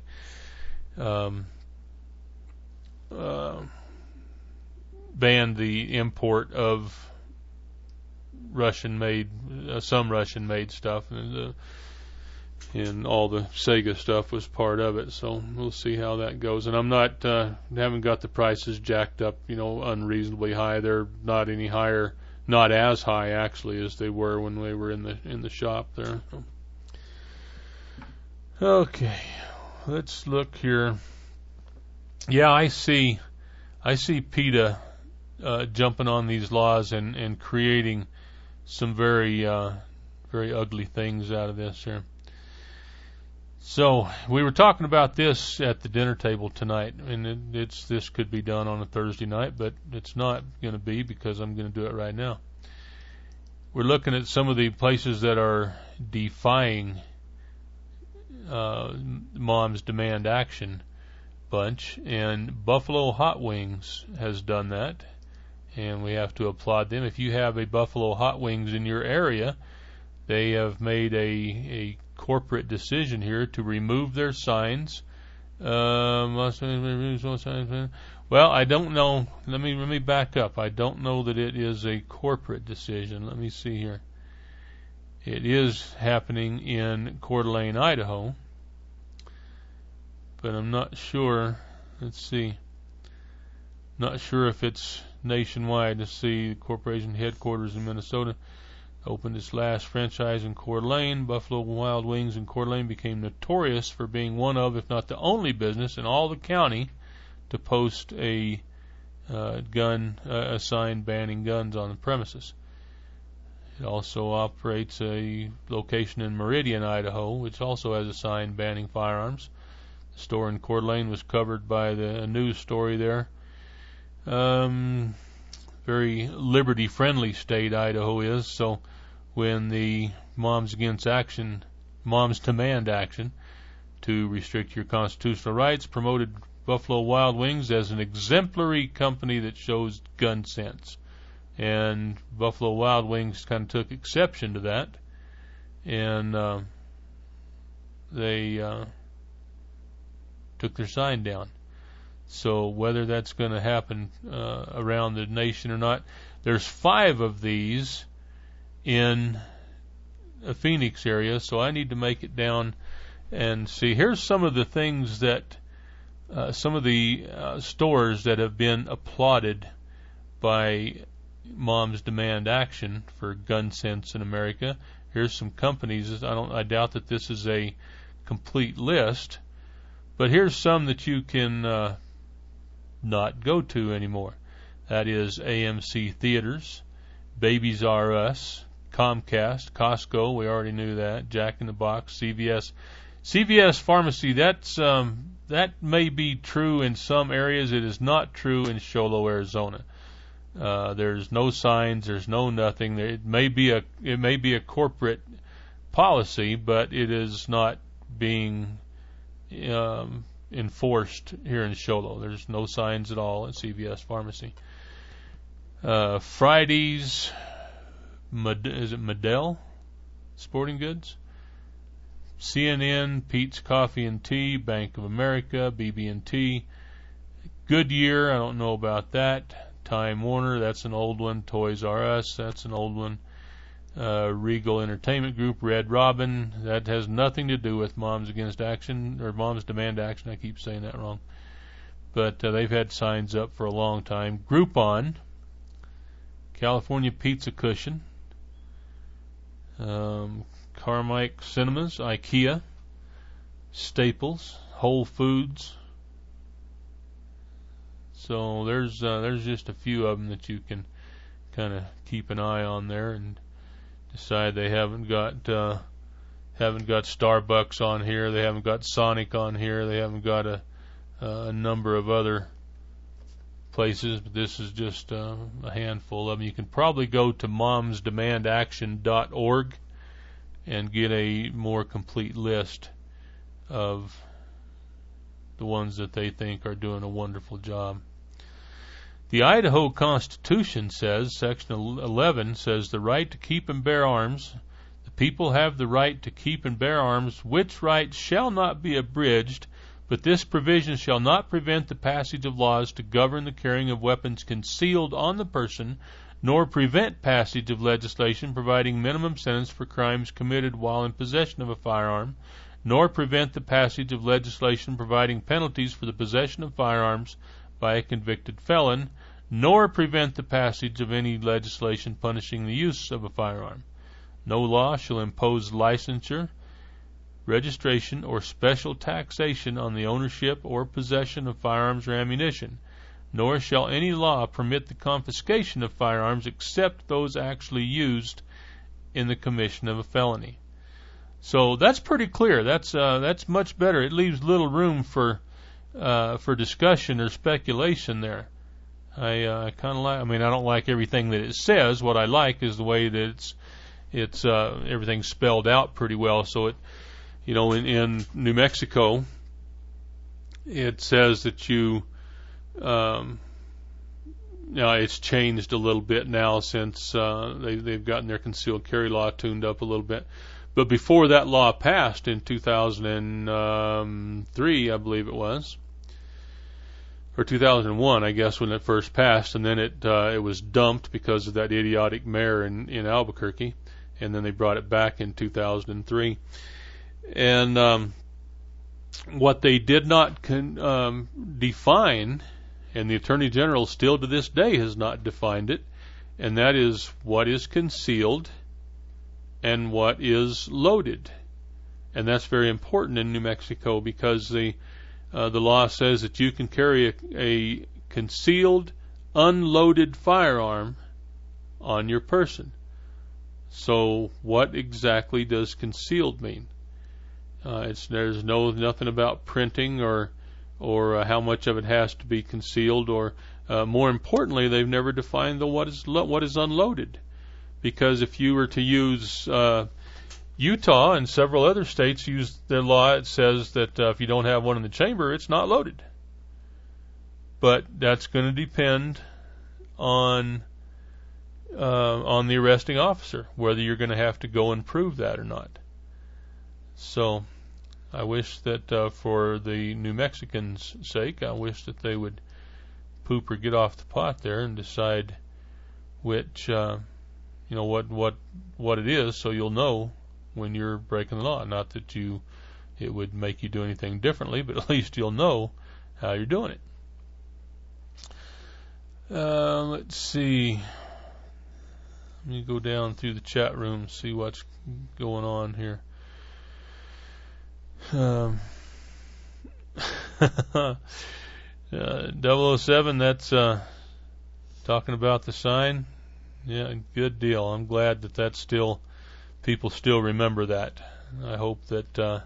[SPEAKER 9] banned the import of Russian-made, some Russian-made stuff, and all the Sega stuff was part of it. So we'll see how that goes. And I'm not, haven't got the prices jacked up, unreasonably high. They're not any higher, not as high actually as they were when they were in the shop there. Okay, let's look here. Yeah, I see PETA jumping on these laws and creating some very ugly things out of this here. So we were talking about this at the dinner table tonight, and this could be done on a Thursday night, but it's not going to be because I'm going to do it right now. We're looking at some of the places that are defying Mom's Demand Action bunch, and Buffalo Hot Wings has done that, and we have to applaud them. If you have a Buffalo Hot Wings in your area, they have made a corporate decision here to remove their signs. Well, I don't know. Let me back up. I don't know that it is a corporate decision. Let me see here. It is happening in Coeur d'Alene, Idaho, but I'm not sure. Let's see. Not sure if it's nationwide. Let's see. The corporation headquarters in Minnesota opened its last franchise in Coeur d'Alene. Buffalo Wild Wings in Coeur d'Alene became notorious for being one of, if not the only business in all the county to post a sign banning guns on the premises. It also operates a location in Meridian, Idaho, which also has a sign banning firearms. The store in Coeur d'Alene was covered by a news story there. Very liberty-friendly state Idaho is, so when the Moms Demand Action to restrict your constitutional rights promoted Buffalo Wild Wings as an exemplary company that shows gun sense. And Buffalo Wild Wings kind of took exception to that, and they took their sign down. So whether that's going to happen around the nation or not, there's 5 of these in a Phoenix area, so I need to make it down and see. Here's some of the things that some of the stores that have been applauded by Mom's Demand Action for gun sense in America. Here's some companies. I doubt that this is a complete list, but here's some that you can not go to anymore. That is AMC Theaters, Babies R Us, Comcast, Costco, we already knew that, Jack in the Box, CVS Pharmacy. That may be true in some areas. It is not true in Show Low, Arizona. There's no signs, there's no nothing. It may be a corporate policy, but it is not being enforced here in Show Low. There's no signs at all at CVS Pharmacy. Fridays, is it Medell Sporting Goods? CNN, Pete's Coffee and Tea, Bank of America, BB&T, Goodyear, I don't know about that. Time Warner, that's an old one. Toys R Us, that's an old one. Regal Entertainment Group, Red Robin, that has nothing to do with Moms Against Action, or Moms Demand Action, I keep saying that wrong. But they've had signs up for a long time. Groupon, California Pizza Cushion, Carmike Cinemas, IKEA, Staples, Whole Foods. So there's just a few of them that you can kind of keep an eye on there and decide they haven't got Starbucks on here, they haven't got Sonic on here, they haven't got a number of other places, but this is just a handful of them. You can probably go to momsdemandaction.org and get a more complete list of the ones that they think are doing a wonderful job. The Idaho Constitution says, Section 11 says, the right to keep and bear arms. The people have the right to keep and bear arms, which right shall not be abridged, but this provision shall not prevent the passage of laws to govern the carrying of weapons concealed on the person, nor prevent passage of legislation providing minimum sentence for crimes committed while in possession of a firearm, nor prevent the passage of legislation providing penalties for the possession of firearms by a convicted felon, nor prevent the passage of any legislation punishing the use of a firearm. No law shall impose licensure, registration, or special taxation on the ownership or possession of firearms or ammunition, nor shall any law permit the confiscation of firearms except those actually used in the commission of a felony. So that's pretty clear. That's much better. It leaves little room for discussion or speculation there. I kind of like. I mean, I don't like everything that it says. What I like is the way that it's everything's spelled out pretty well. So it, in New Mexico, it says that you. Now it's changed a little bit now since they've gotten their concealed carry law tuned up a little bit. But before that law passed in 2003, I believe it was, or 2001, I guess, when it first passed, and then it was dumped because of that idiotic mayor in Albuquerque, and then they brought it back in 2003. And what they did not define, and the Attorney General still to this day has not defined it, and that is what is concealed and what is loaded. And that's very important in New Mexico because the law says that you can carry a concealed, unloaded firearm on your person. So what exactly does concealed mean? There's nothing about printing or how much of it has to be concealed, or more importantly, they've never defined what is unloaded. Because if you were to use Utah and several other states use their law, it says that if you don't have one in the chamber, it's not loaded. But that's going to depend on the arresting officer, whether you're going to have to go and prove that or not. So I wish that for the New Mexicans' sake, I wish that they would poop or get off the pot there and decide which, what it is, so you'll know when you're breaking the law. Not that it would make you do anything differently, but at least you'll know how you're doing it. Let's see. Let me go down through the chat room and see what's going on here. 007, that's talking about the sign. Yeah, good deal. I'm glad that's still, people still remember that. I hope that,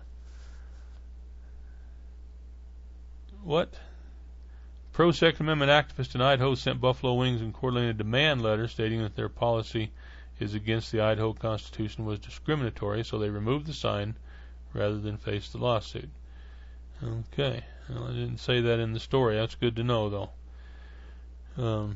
[SPEAKER 9] Pro-Second Amendment activists in Idaho sent Buffalo Wings and Coeur d'Alene a demand letter stating that their policy is against the Idaho Constitution, was discriminatory, so they removed the sign rather than face the lawsuit. Okay. Well, I didn't say that in the story. That's good to know, though.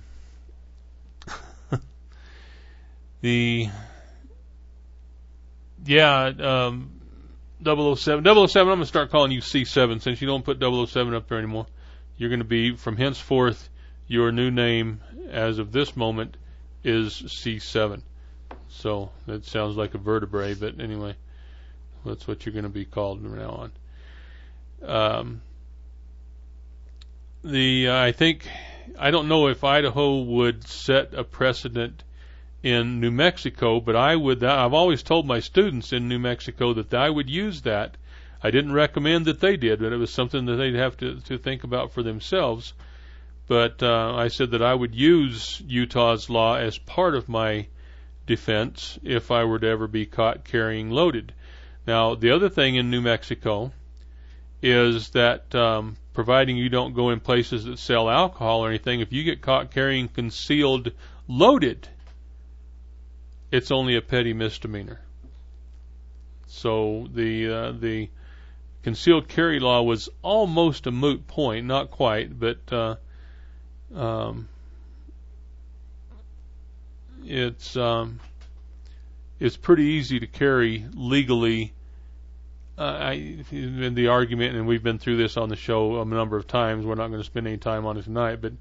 [SPEAKER 9] 007, I'm going to start calling you C7 since you don't put 007 up there anymore. You're going to be, from henceforth, your new name as of this moment is C7. So that sounds like a vertebrae, but anyway, that's what you're going to be called from now on. I don't know if Idaho would set a precedent in New Mexico, but I've always told my students in New Mexico that I would use that. I didn't recommend that they did, but it was something that they'd have to think about for themselves. But I said that I would use Utah's law as part of my defense if I were to ever be caught carrying loaded. Now, the other thing in New Mexico is that providing you don't go in places that sell alcohol or anything, if you get caught carrying concealed loaded, it's only a petty misdemeanor. So the concealed carry law was almost a moot point, not quite, but it's pretty easy to carry legally. In the argument, and we've been through this on the show a number of times, we're not going to spend any time on it tonight, but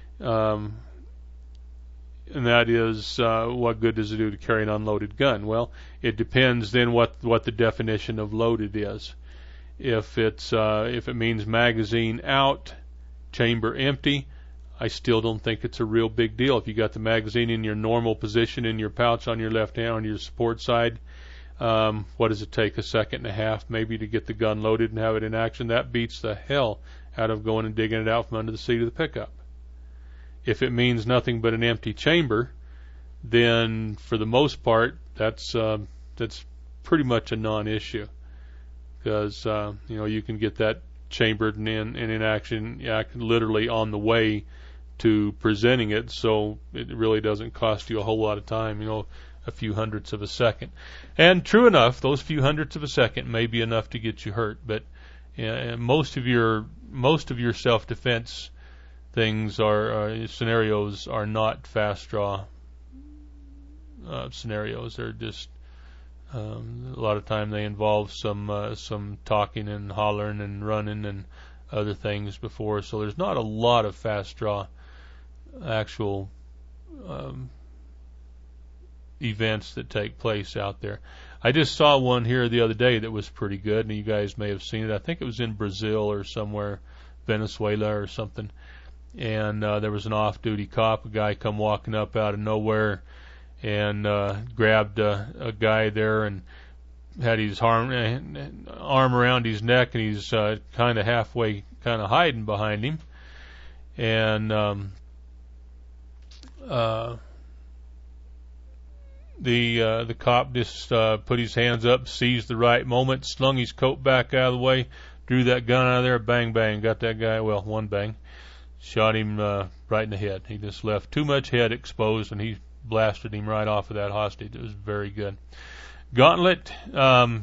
[SPEAKER 9] and that is, what good does it do to carry an unloaded gun? Well, it depends then what the definition of loaded is. If it means magazine out, chamber empty, I still don't think it's a real big deal. If you got the magazine in your normal position in your pouch on your left hand on your support side, what does it take, a second and a half maybe to get the gun loaded and have it in action? That beats the hell out of going and digging it out from under the seat of the pickup. If it means nothing but an empty chamber, then for the most part that's pretty much a non-issue, because you can get that chambered and in action literally on the way to presenting it, so it really doesn't cost you a whole lot of time, a few hundredths of a second. And true enough, those few hundredths of a second may be enough to get you hurt, but most of your self-defense things scenarios are not fast draw scenarios. They're just a lot of time they involve some talking and hollering and running and other things before, so there's not a lot of fast draw actual events that take place out there. I just saw one here the other day that was pretty good, and you guys may have seen it. I think it was in Brazil or somewhere, Venezuela or something, and there was an off-duty cop. A guy come walking up out of nowhere and grabbed a guy there and had his arm around his neck, and he's kind of halfway hiding behind him, and the cop just put his hands up, seized the right moment, slung his coat back out of the way, drew that gun out of there, bang, bang, got that guy, well, one bang, shot him right in the head. He just left too much head exposed, and he blasted him right off of that hostage. It was very good. Gauntlet, the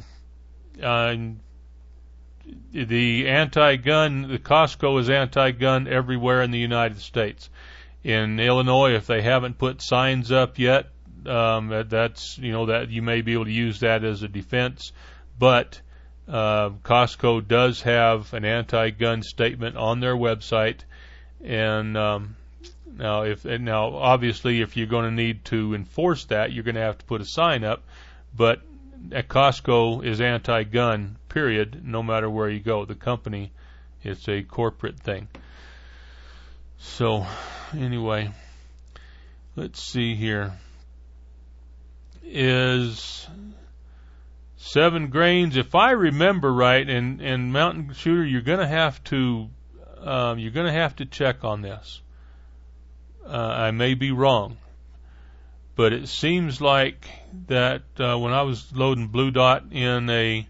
[SPEAKER 9] anti-gun, the Costco is anti-gun everywhere in the United States. In Illinois, if they haven't put signs up yet, that's that you may be able to use that as a defense, but Costco does have an anti-gun statement on their website, and now obviously if you're going to need to enforce that, you're going to have to put a sign up, but at Costco is anti-gun, period, no matter where you go. The company, it's a corporate thing. So anyway, let's see here. Is 7 grains, if I remember right, and Mountain Shooter, you're going to have to check on this. I may be wrong, but it seems like that when I was loading Blue Dot in a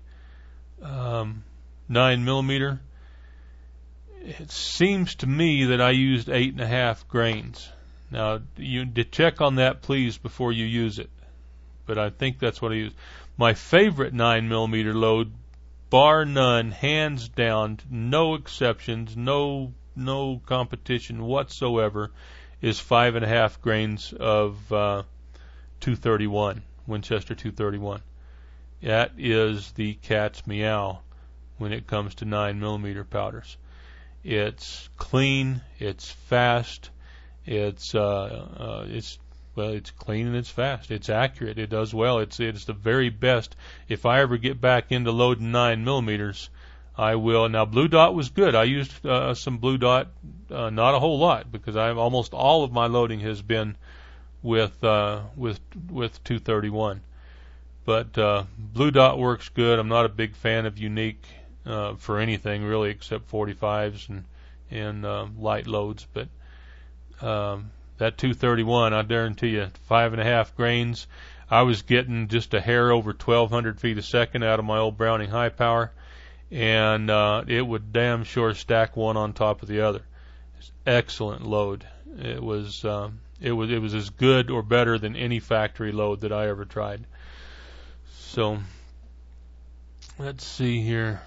[SPEAKER 9] 9mm, it seems to me that I used 8.5 grains. Now, you check on that, please, before you use it. But I think that's what I used. My favorite 9mm load, bar none, hands down, no exceptions, no competition whatsoever, is 5.5 grains of 231, Winchester 231. That is the cat's meow when it comes to 9mm powders. It's clean, it's fast, It's clean and it's fast. It's accurate. It does well. It's the very best. If I ever get back into loading 9mm, I will. Now, Blue Dot was good. I used some Blue Dot, not a whole lot, because almost all of my loading has been with 231. But Blue Dot works good. I'm not a big fan of Unique for anything really, except 45s and light loads. But that 231, I guarantee you, 5.5 grains. I was getting just a hair over 1,200 feet a second out of my old Browning high power, and it would damn sure stack one on top of the other. It's excellent load. It was as good or better than any factory load that I ever tried. So let's see here.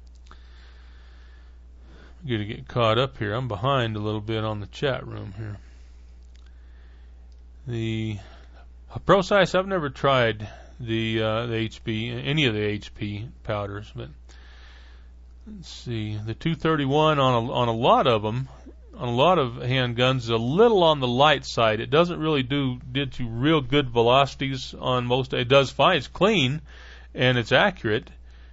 [SPEAKER 9] I'm going to get caught up here. I'm behind a little bit on the chat room here. The ProSice, I've never tried the HB, any of the HP powders, but let's see. The 231 on a lot of them, on a lot of handguns, is a little on the light side. It doesn't really did you real good velocities on most. It does fine. It's clean and it's accurate.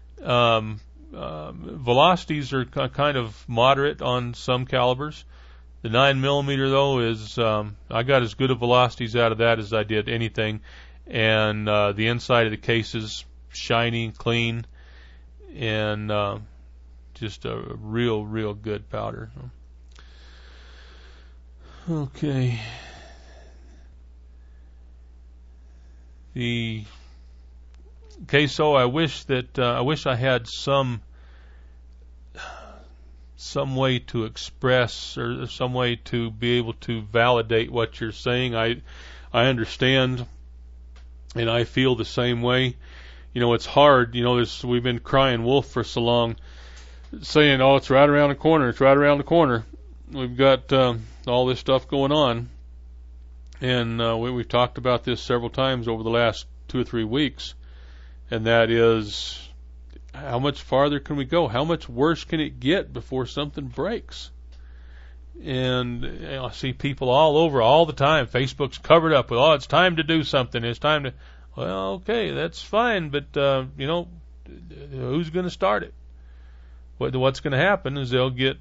[SPEAKER 9] Velocities are kind of moderate on some calibers. The 9mm though is I got as good of velocities out of that as I did anything, and the inside of the case is shiny and clean, and just a real good powder. Okay. The queso, I wish I had some way to express or some way to be able to validate what you're saying. I understand, and I feel the same way. You know, it's hard. You know, we've been crying wolf for so long, saying, "Oh, it's right around the corner. It's right around the corner." We've got all this stuff going on, and we've talked about this several times over the last 2 or 3 weeks, and that is, how much farther can we go? How much worse can it get before something breaks? And I see people all over all the time. Facebook's covered up with, it's time to do something. It's time to, well, okay, that's fine, but, who's going to start it? What's going to happen is they'll get,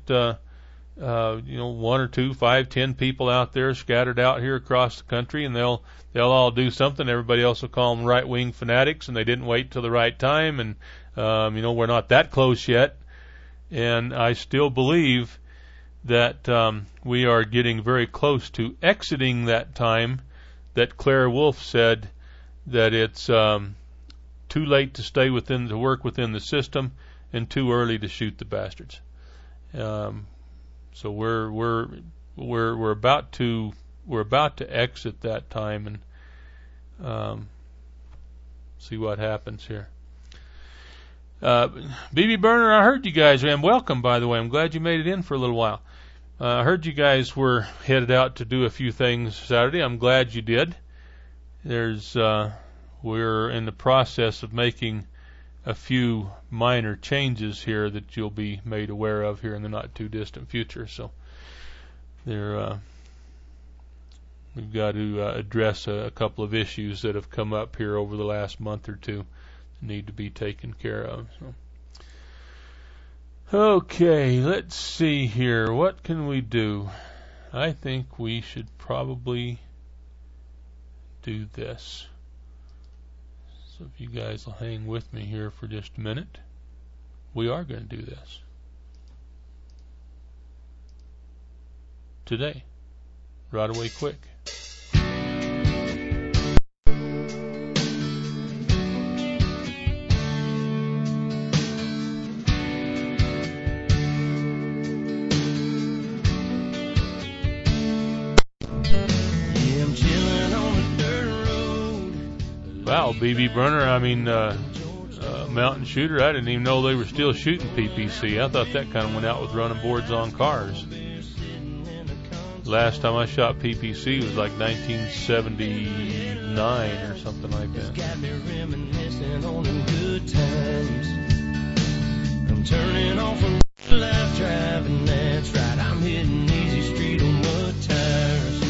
[SPEAKER 9] 1 or 2, 5, 10 people out there scattered out here across the country, and they'll all do something. Everybody else will call them right-wing fanatics, and they didn't wait till the right time, and we're not that close yet. And I still believe that we are getting very close to exiting that time that Claire Wolf said that it's too late to work within the system and too early to shoot the bastards. So we're about to exit that time and see what happens here. BB Burner, I heard you guys, and welcome, by the way. I'm glad you made it in for a little while. I heard you guys were headed out to do a few things Saturday. I'm glad you did. We're in the process of making a few minor changes here that you'll be made aware of here in the not too distant future. So we've got to address a couple of issues that have come up here over the last month or two that need to be taken care of. So. Okay, let's see here. What can we do? I think we should probably do this. So if you guys will hang with me here for just a minute, we are going to do this today, right away, quick. Wow, BB Burner, Mountain Shooter, I didn't even know they were still shooting PPC. I thought that kind of went out with running boards on cars. Last time I shot PPC was like 1979 or something like that. Got me reminiscing on them good times. I'm turning off a life driving, that's right. I'm hitting easy street on mud tires.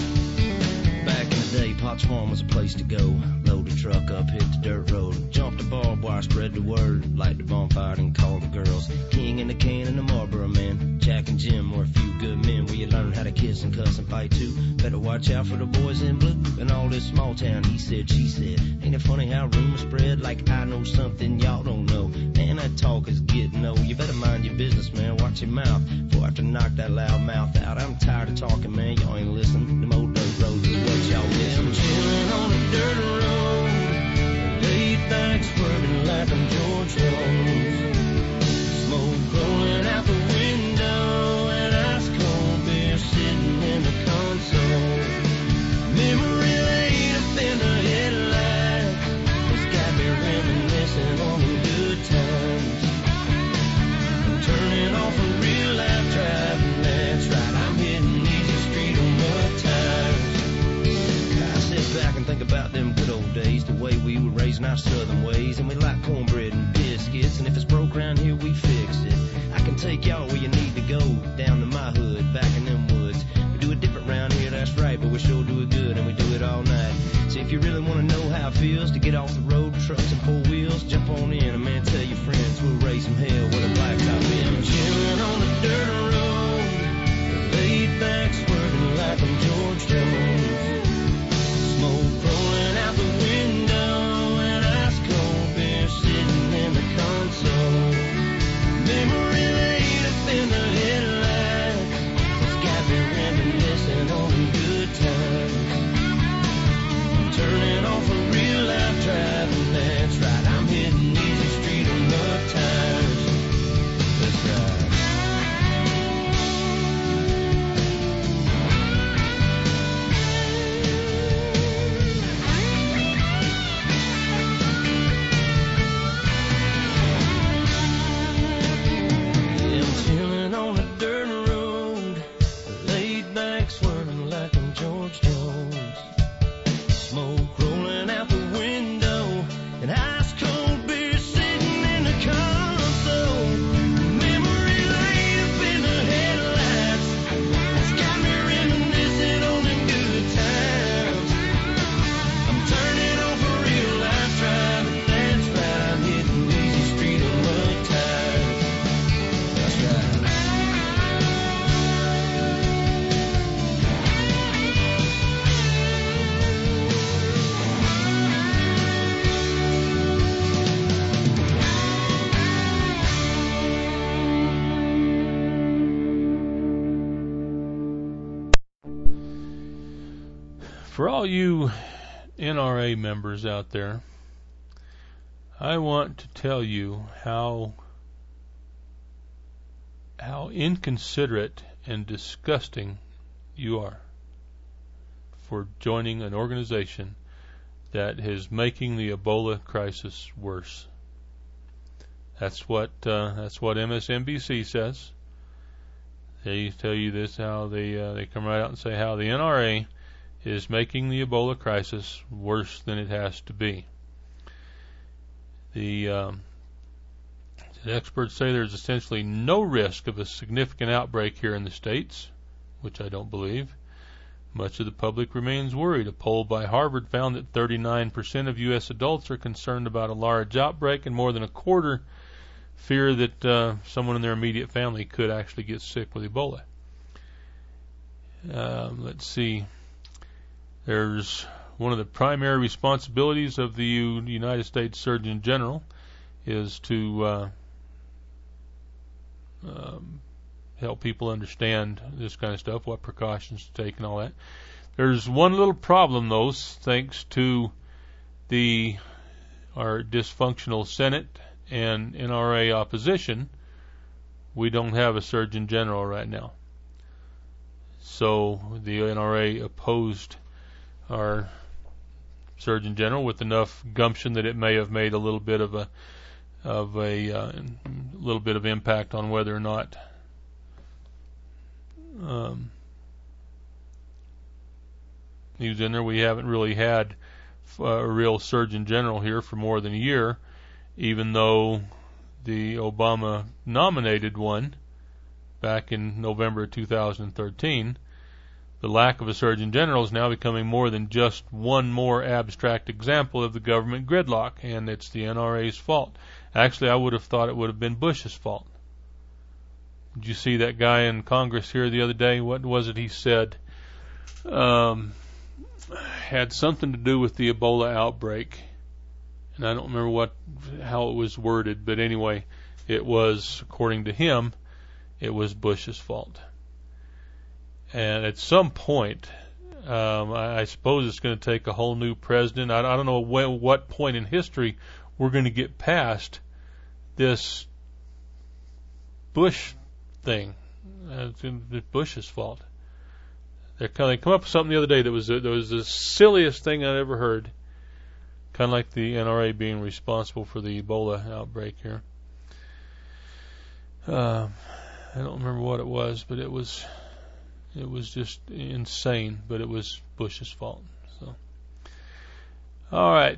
[SPEAKER 12] fight too. Better watch out for the boys in blue and all this small town. He said, she said. Ain't it funny how rumors spread like I know something y'all don't know? Man, that talk is getting old. You better mind your business, man. Watch your mouth before I have to knock that loud mouth out. I'm tired of talking, man. Y'all ain't listening. Them old dirt roads is what y'all missing. I'm chilling on a dirt road, laid back swerving like I'm George Jones. Smoke rolling out the window and ice cold beer sitting in the console. Memory laid up in the headlights, it's got me reminiscing on the good times. I'm turning off a real life driving, that's right, I'm hitting easy street on mud tires. I sit back and think about them good old days, the way we were raising our southern ways, and we like cornbread and biscuits, and if it's broke around here we fix it. I can take y'all where you need to go, down to my hood, back in them woods. We do it different round here, that's right, but we sure do it good, and we do it all night. So if you really want to know how it feels to get off the road, trucks and four wheels, jump on in, and man, tell your friends we'll raise some hell with a blacktop in. I'm chilling on the dirt road, laid back swerving like I'm George Jones. Smoke rolling out the window and ice cold beer sitting in the console. Memory laid up in the headlights, it's got me reminiscing on the good times. I'm turning off a real life driving, that's right, I'm hitting easy street on mud tires. That's right. Chilling on a dirt road, laid back swerving like I'm George Jones. Smoke rolling out the window and ice cold beer sitting in the console. Memory laid up in the headlights, it's got me reminiscing on them good times. I'm turning off a real life driving, that's right, I'm hitting easy street on mud tires. That's right.
[SPEAKER 9] For all you NRA members out there, I want to tell you how inconsiderate and disgusting you are for joining an organization that is making the Ebola crisis worse. That's what MSNBC says. They tell you this, how they come right out and say how the NRA is making the Ebola crisis worse than it has to be. The experts say there's essentially no risk of a significant outbreak here in the States, which I don't believe. Much of the public remains worried. A poll by Harvard found that 39% of U.S. adults are concerned about a large outbreak, and more than a quarter fear that someone in their immediate family could actually get sick with Ebola. Let's see. There's one of the primary responsibilities of the United States Surgeon General is to help people understand this kind of stuff, what precautions to take and all that. There's one little problem, though, thanks to our dysfunctional Senate and NRA opposition. We don't have a Surgeon General right now. So the NRA opposed our Surgeon General with enough gumption that it may have made a little bit of impact on whether or not he was in there. We haven't really had a real Surgeon General here for more than a year, even though the Obama nominated one back in November 2013. The lack of a Surgeon General is now becoming more than just one more abstract example of the government gridlock, and it's the NRA's fault. Actually, I would have thought it would have been Bush's fault. Did you see that guy in Congress here the other day? What was it he said? had something to do with the Ebola outbreak, and I don't remember how it was worded, but anyway, it was, according to him, it was Bush's fault. And at some point, I suppose it's going to take a whole new president. I don't know what point in history we're going to get past this Bush thing. It's Bush's fault. They come up with something the other day that was the silliest thing I'd ever heard. Kind of like the NRA being responsible for the Ebola outbreak here. I don't remember what it was, but it was just insane. But it was Bush's fault. So, all right,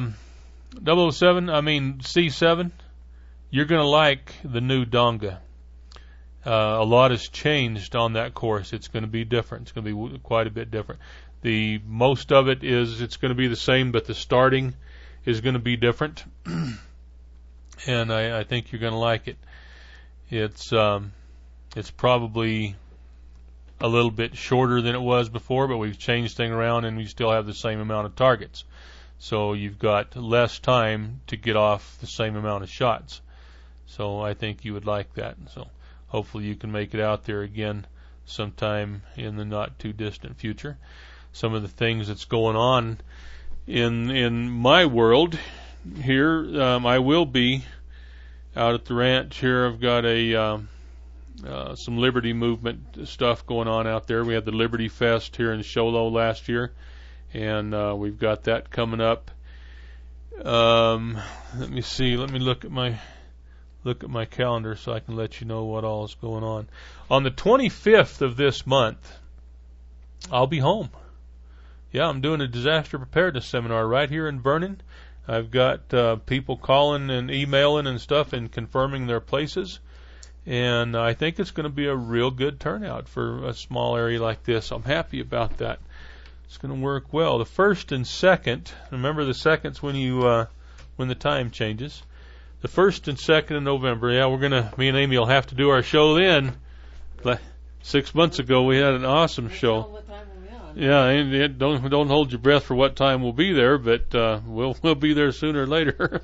[SPEAKER 9] C7. You're going to like the new Donga. A lot has changed on that course. It's going to be different. It's going to be quite a bit different. The most of it is it's going to be the same, but the starting is going to be different. And I think you're going to like it. It's probably a little bit shorter than it was before, but we've changed things around and we still have the same amount of targets. So you've got less time to get off the same amount of shots. So I think you would like that. So hopefully you can make it out there again sometime in the not too distant future. Some of the things that's going on in my world here, I will be out at the ranch here. I've got some Liberty Movement stuff going on out there. We had the Liberty Fest here in Show Low last year, and we've got that coming up. Let me see. Let me look at my calendar so I can let you know what all is going on. On the 25th of this month, I'll be home. Yeah, I'm doing a disaster preparedness seminar right here in Vernon. I've got people calling and emailing and stuff and confirming their places. And I think it's going to be a real good turnout for a small area like this. I'm happy about that. It's going to work well. The 1st and 2nd, remember the second's when the time changes. The 1st and 2nd of November, me and Amy will have to do our show then. 6 months ago we had an awesome show. Yeah, and don't hold your breath for what time we'll be there, but we'll be there sooner or later.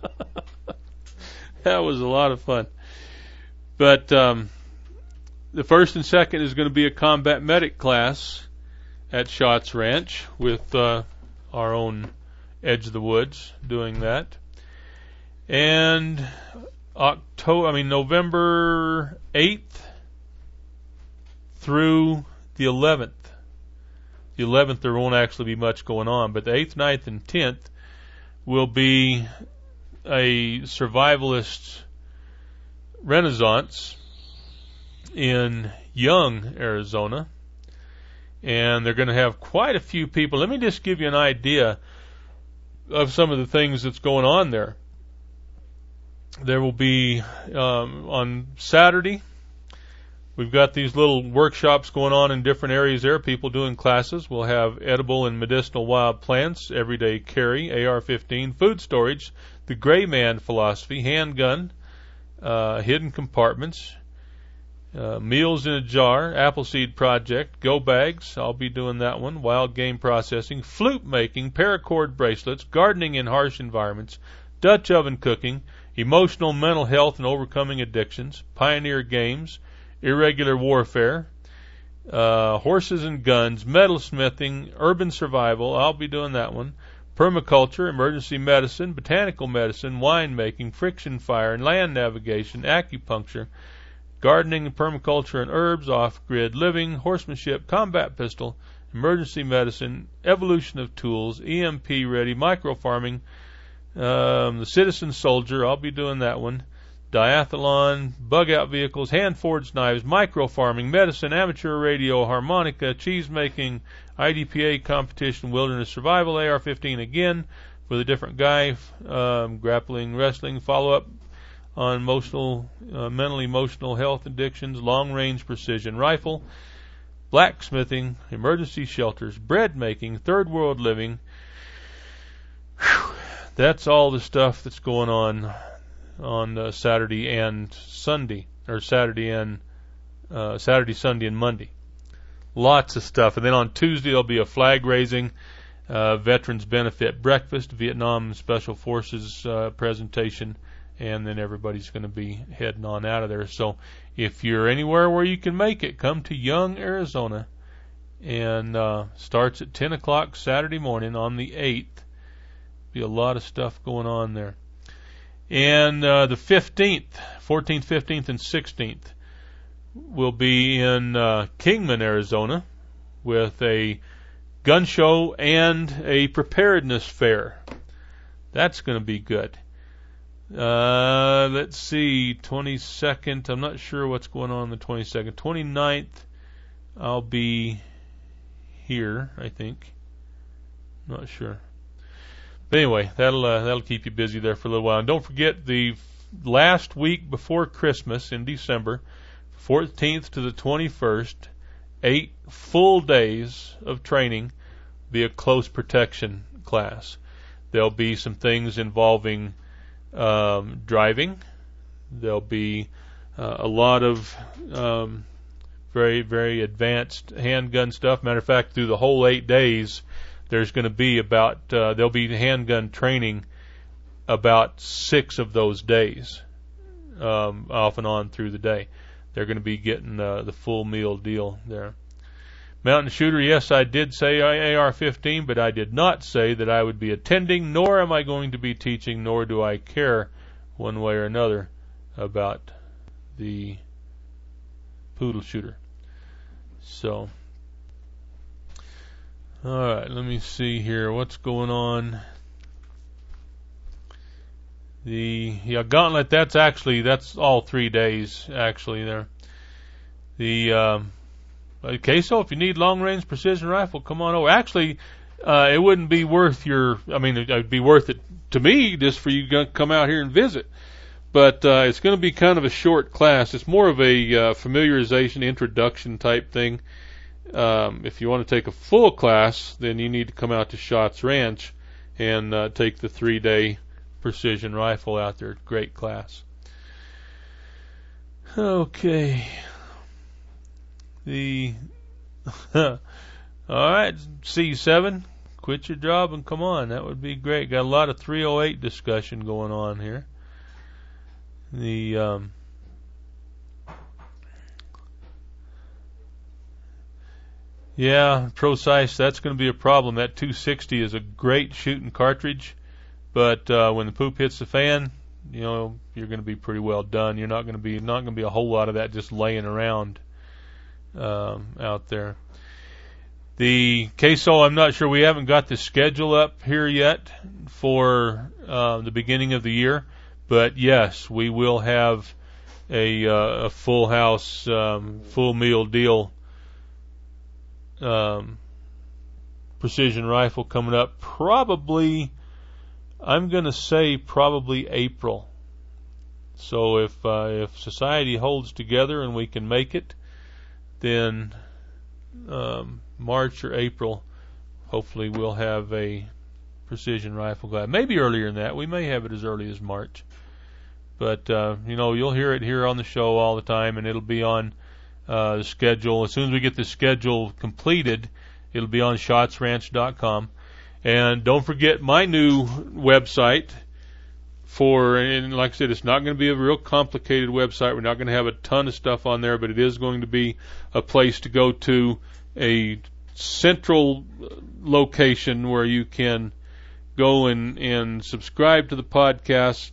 [SPEAKER 9] That was a lot of fun. But the 1st and 2nd is going to be a combat medic class at Schatz Ranch with our own Edge of the Woods doing that. And November 8th through the 11th. The 11th there won't actually be much going on, but the 8th, 9th, and 10th will be a survivalist renaissance in Young, Arizona. And they're going to have quite a few people. Let me just give you an idea of some of the things that's going on there. There will be, on Saturday, we've got these little workshops going on in different areas there, people doing classes. We'll have edible and medicinal wild plants, everyday carry, AR-15, food storage, the gray man philosophy, handgun, hidden compartments, meals in a jar, Appleseed Project, go bags, I'll be doing that one, wild game processing, flute making, paracord bracelets, gardening in harsh environments, Dutch oven cooking, emotional mental health and overcoming addictions, pioneer games, irregular warfare, horses and guns, metalsmithing, urban survival, I'll be doing that one, permaculture, emergency medicine, botanical medicine, winemaking, friction fire, and land navigation, acupuncture, gardening and permaculture and herbs, off-grid living, horsemanship, combat pistol, emergency medicine, evolution of tools, EMP ready, microfarming, the citizen soldier, I'll be doing that one, diathlon, bug-out vehicles, hand-forged knives, microfarming, medicine, amateur radio, harmonica, cheese making, IDPA competition, wilderness survival, AR-15 again with a different guy, grappling, wrestling, follow-up on mental, emotional health addictions, long-range precision rifle, blacksmithing, emergency shelters, bread making, third world living. Whew. That's all the stuff that's going on Saturday and Sunday, or Saturday, Sunday, and Monday.
[SPEAKER 3] Lots of stuff. And then on Tuesday there'll be a flag raising, Veterans Benefit Breakfast, Vietnam Special Forces presentation, and then everybody's going to be heading on out of there. So if you're anywhere where you can make it, come to Young, Arizona, and starts at 10 o'clock Saturday morning on the 8th. Be a lot of stuff going on there. And the 15th, 14th, 15th, and 16th will be in Kingman, Arizona, with a gun show and a preparedness fair. That's going to be good. Let's see, 22nd, I'm not sure what's going on the 22nd. 29th, I'll be here, I think. Not sure. But anyway, that'll keep you busy there for a little while. And don't forget, the last week before Christmas in December, 14th to the 21st, 8 full days of training, be a close protection class. There'll be some things involving driving. There'll be a lot of very, very advanced handgun stuff. Matter of fact, through the whole 8 days, there's going to be there'll be handgun training about 6 of those days, off and on through the day. They're going to be getting the full meal deal there. Mountain Shooter, yes, I did say AR-15, but I did not say that I would be attending, nor am I going to be teaching, nor do I care one way or another about the poodle shooter. So, alright, let me see here. What's going on? The Gauntlet, that's all 3 days, actually, there. Okay, so if you need long-range precision rifle, come on over. Actually, it wouldn't be worth it'd be worth it to me just for you to come out here and visit. But it's going to be kind of a short class. It's more of a familiarization, introduction type thing. If you want to take a full class, then you need to come out to Schatz Ranch and take the 3-day precision rifle out there. Great class. Okay. Alright, C7, quit your job and come on. That would be great. Got a lot of 308 discussion going on here. Yeah, Procise, that's going to be a problem. That 260 is a great shooting cartridge, but when the poop hits the fan, you're going to be pretty well done. You're not going to be a whole lot of that just laying around out there. The queso, I'm not sure. We haven't got the schedule up here yet for the beginning of the year, but yes, we will have a full house, full meal deal precision rifle coming up. Probably, I'm going to say probably April. So if society holds together and we can make it, then March or April, hopefully we'll have a precision rifle class. Maybe earlier than that. We may have it as early as March. But, you'll hear it here on the show all the time, and it'll be on the schedule. As soon as we get the schedule completed, it'll be on SchatzRanch.com. And don't forget my new website and like I said, it's not going to be a real complicated website. We're not going to have a ton of stuff on there, but it is going to be a place to go to, a central location where you can go and subscribe to the podcast,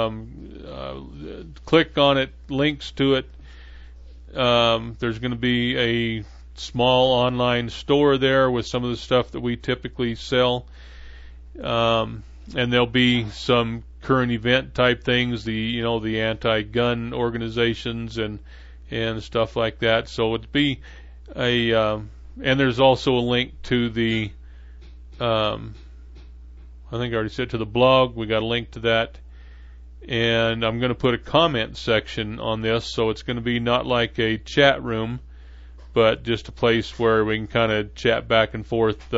[SPEAKER 3] click on it, links to it. There's going to be a small online store there with some of the stuff that we typically sell. And there'll be some current event type things, the anti-gun organizations and stuff like that. So it'd be and there's also a link to the, I think I already said, to the blog. We got a link to that. And I'm going to put a comment section on this, so it's going to be not like a chat room, but just a place where we can kind of chat back and forth,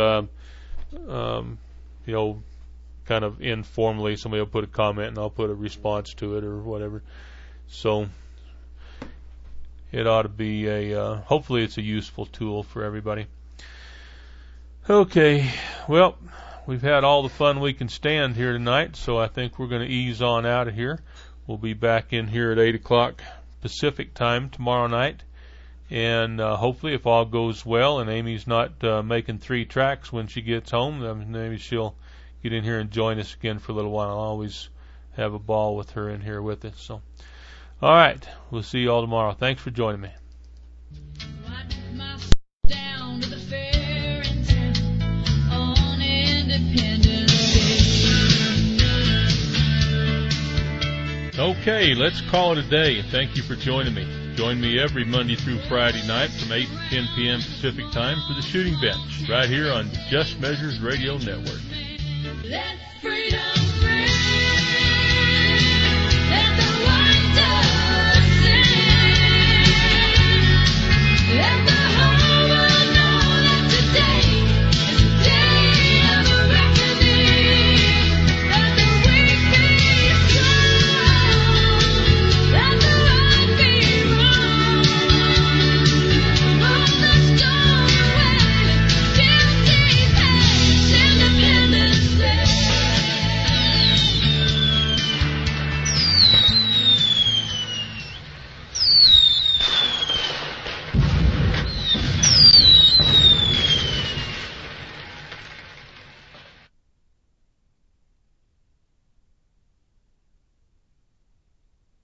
[SPEAKER 3] kind of informally. Somebody will put a comment and I'll put a response to it or whatever. So, it ought to be hopefully it's a useful tool for everybody. Okay, well, we've had all the fun we can stand here tonight, so I think we're going to ease on out of here. We'll be back in here at 8 o'clock Pacific time tomorrow night, and hopefully if all goes well and Amy's not making 3 tracks when she gets home, then maybe she'll get in here and join us again for a little while. I'll always have a ball with her in here with us. So, all right, we'll see you all tomorrow. Thanks for joining me. Okay, let's call it a day, and thank you for joining me. Join me every Monday through Friday night from 8 to 10 p.m. Pacific time for the Shooting Bench, right here on Just Measures Radio Network.
[SPEAKER 5] Let freedom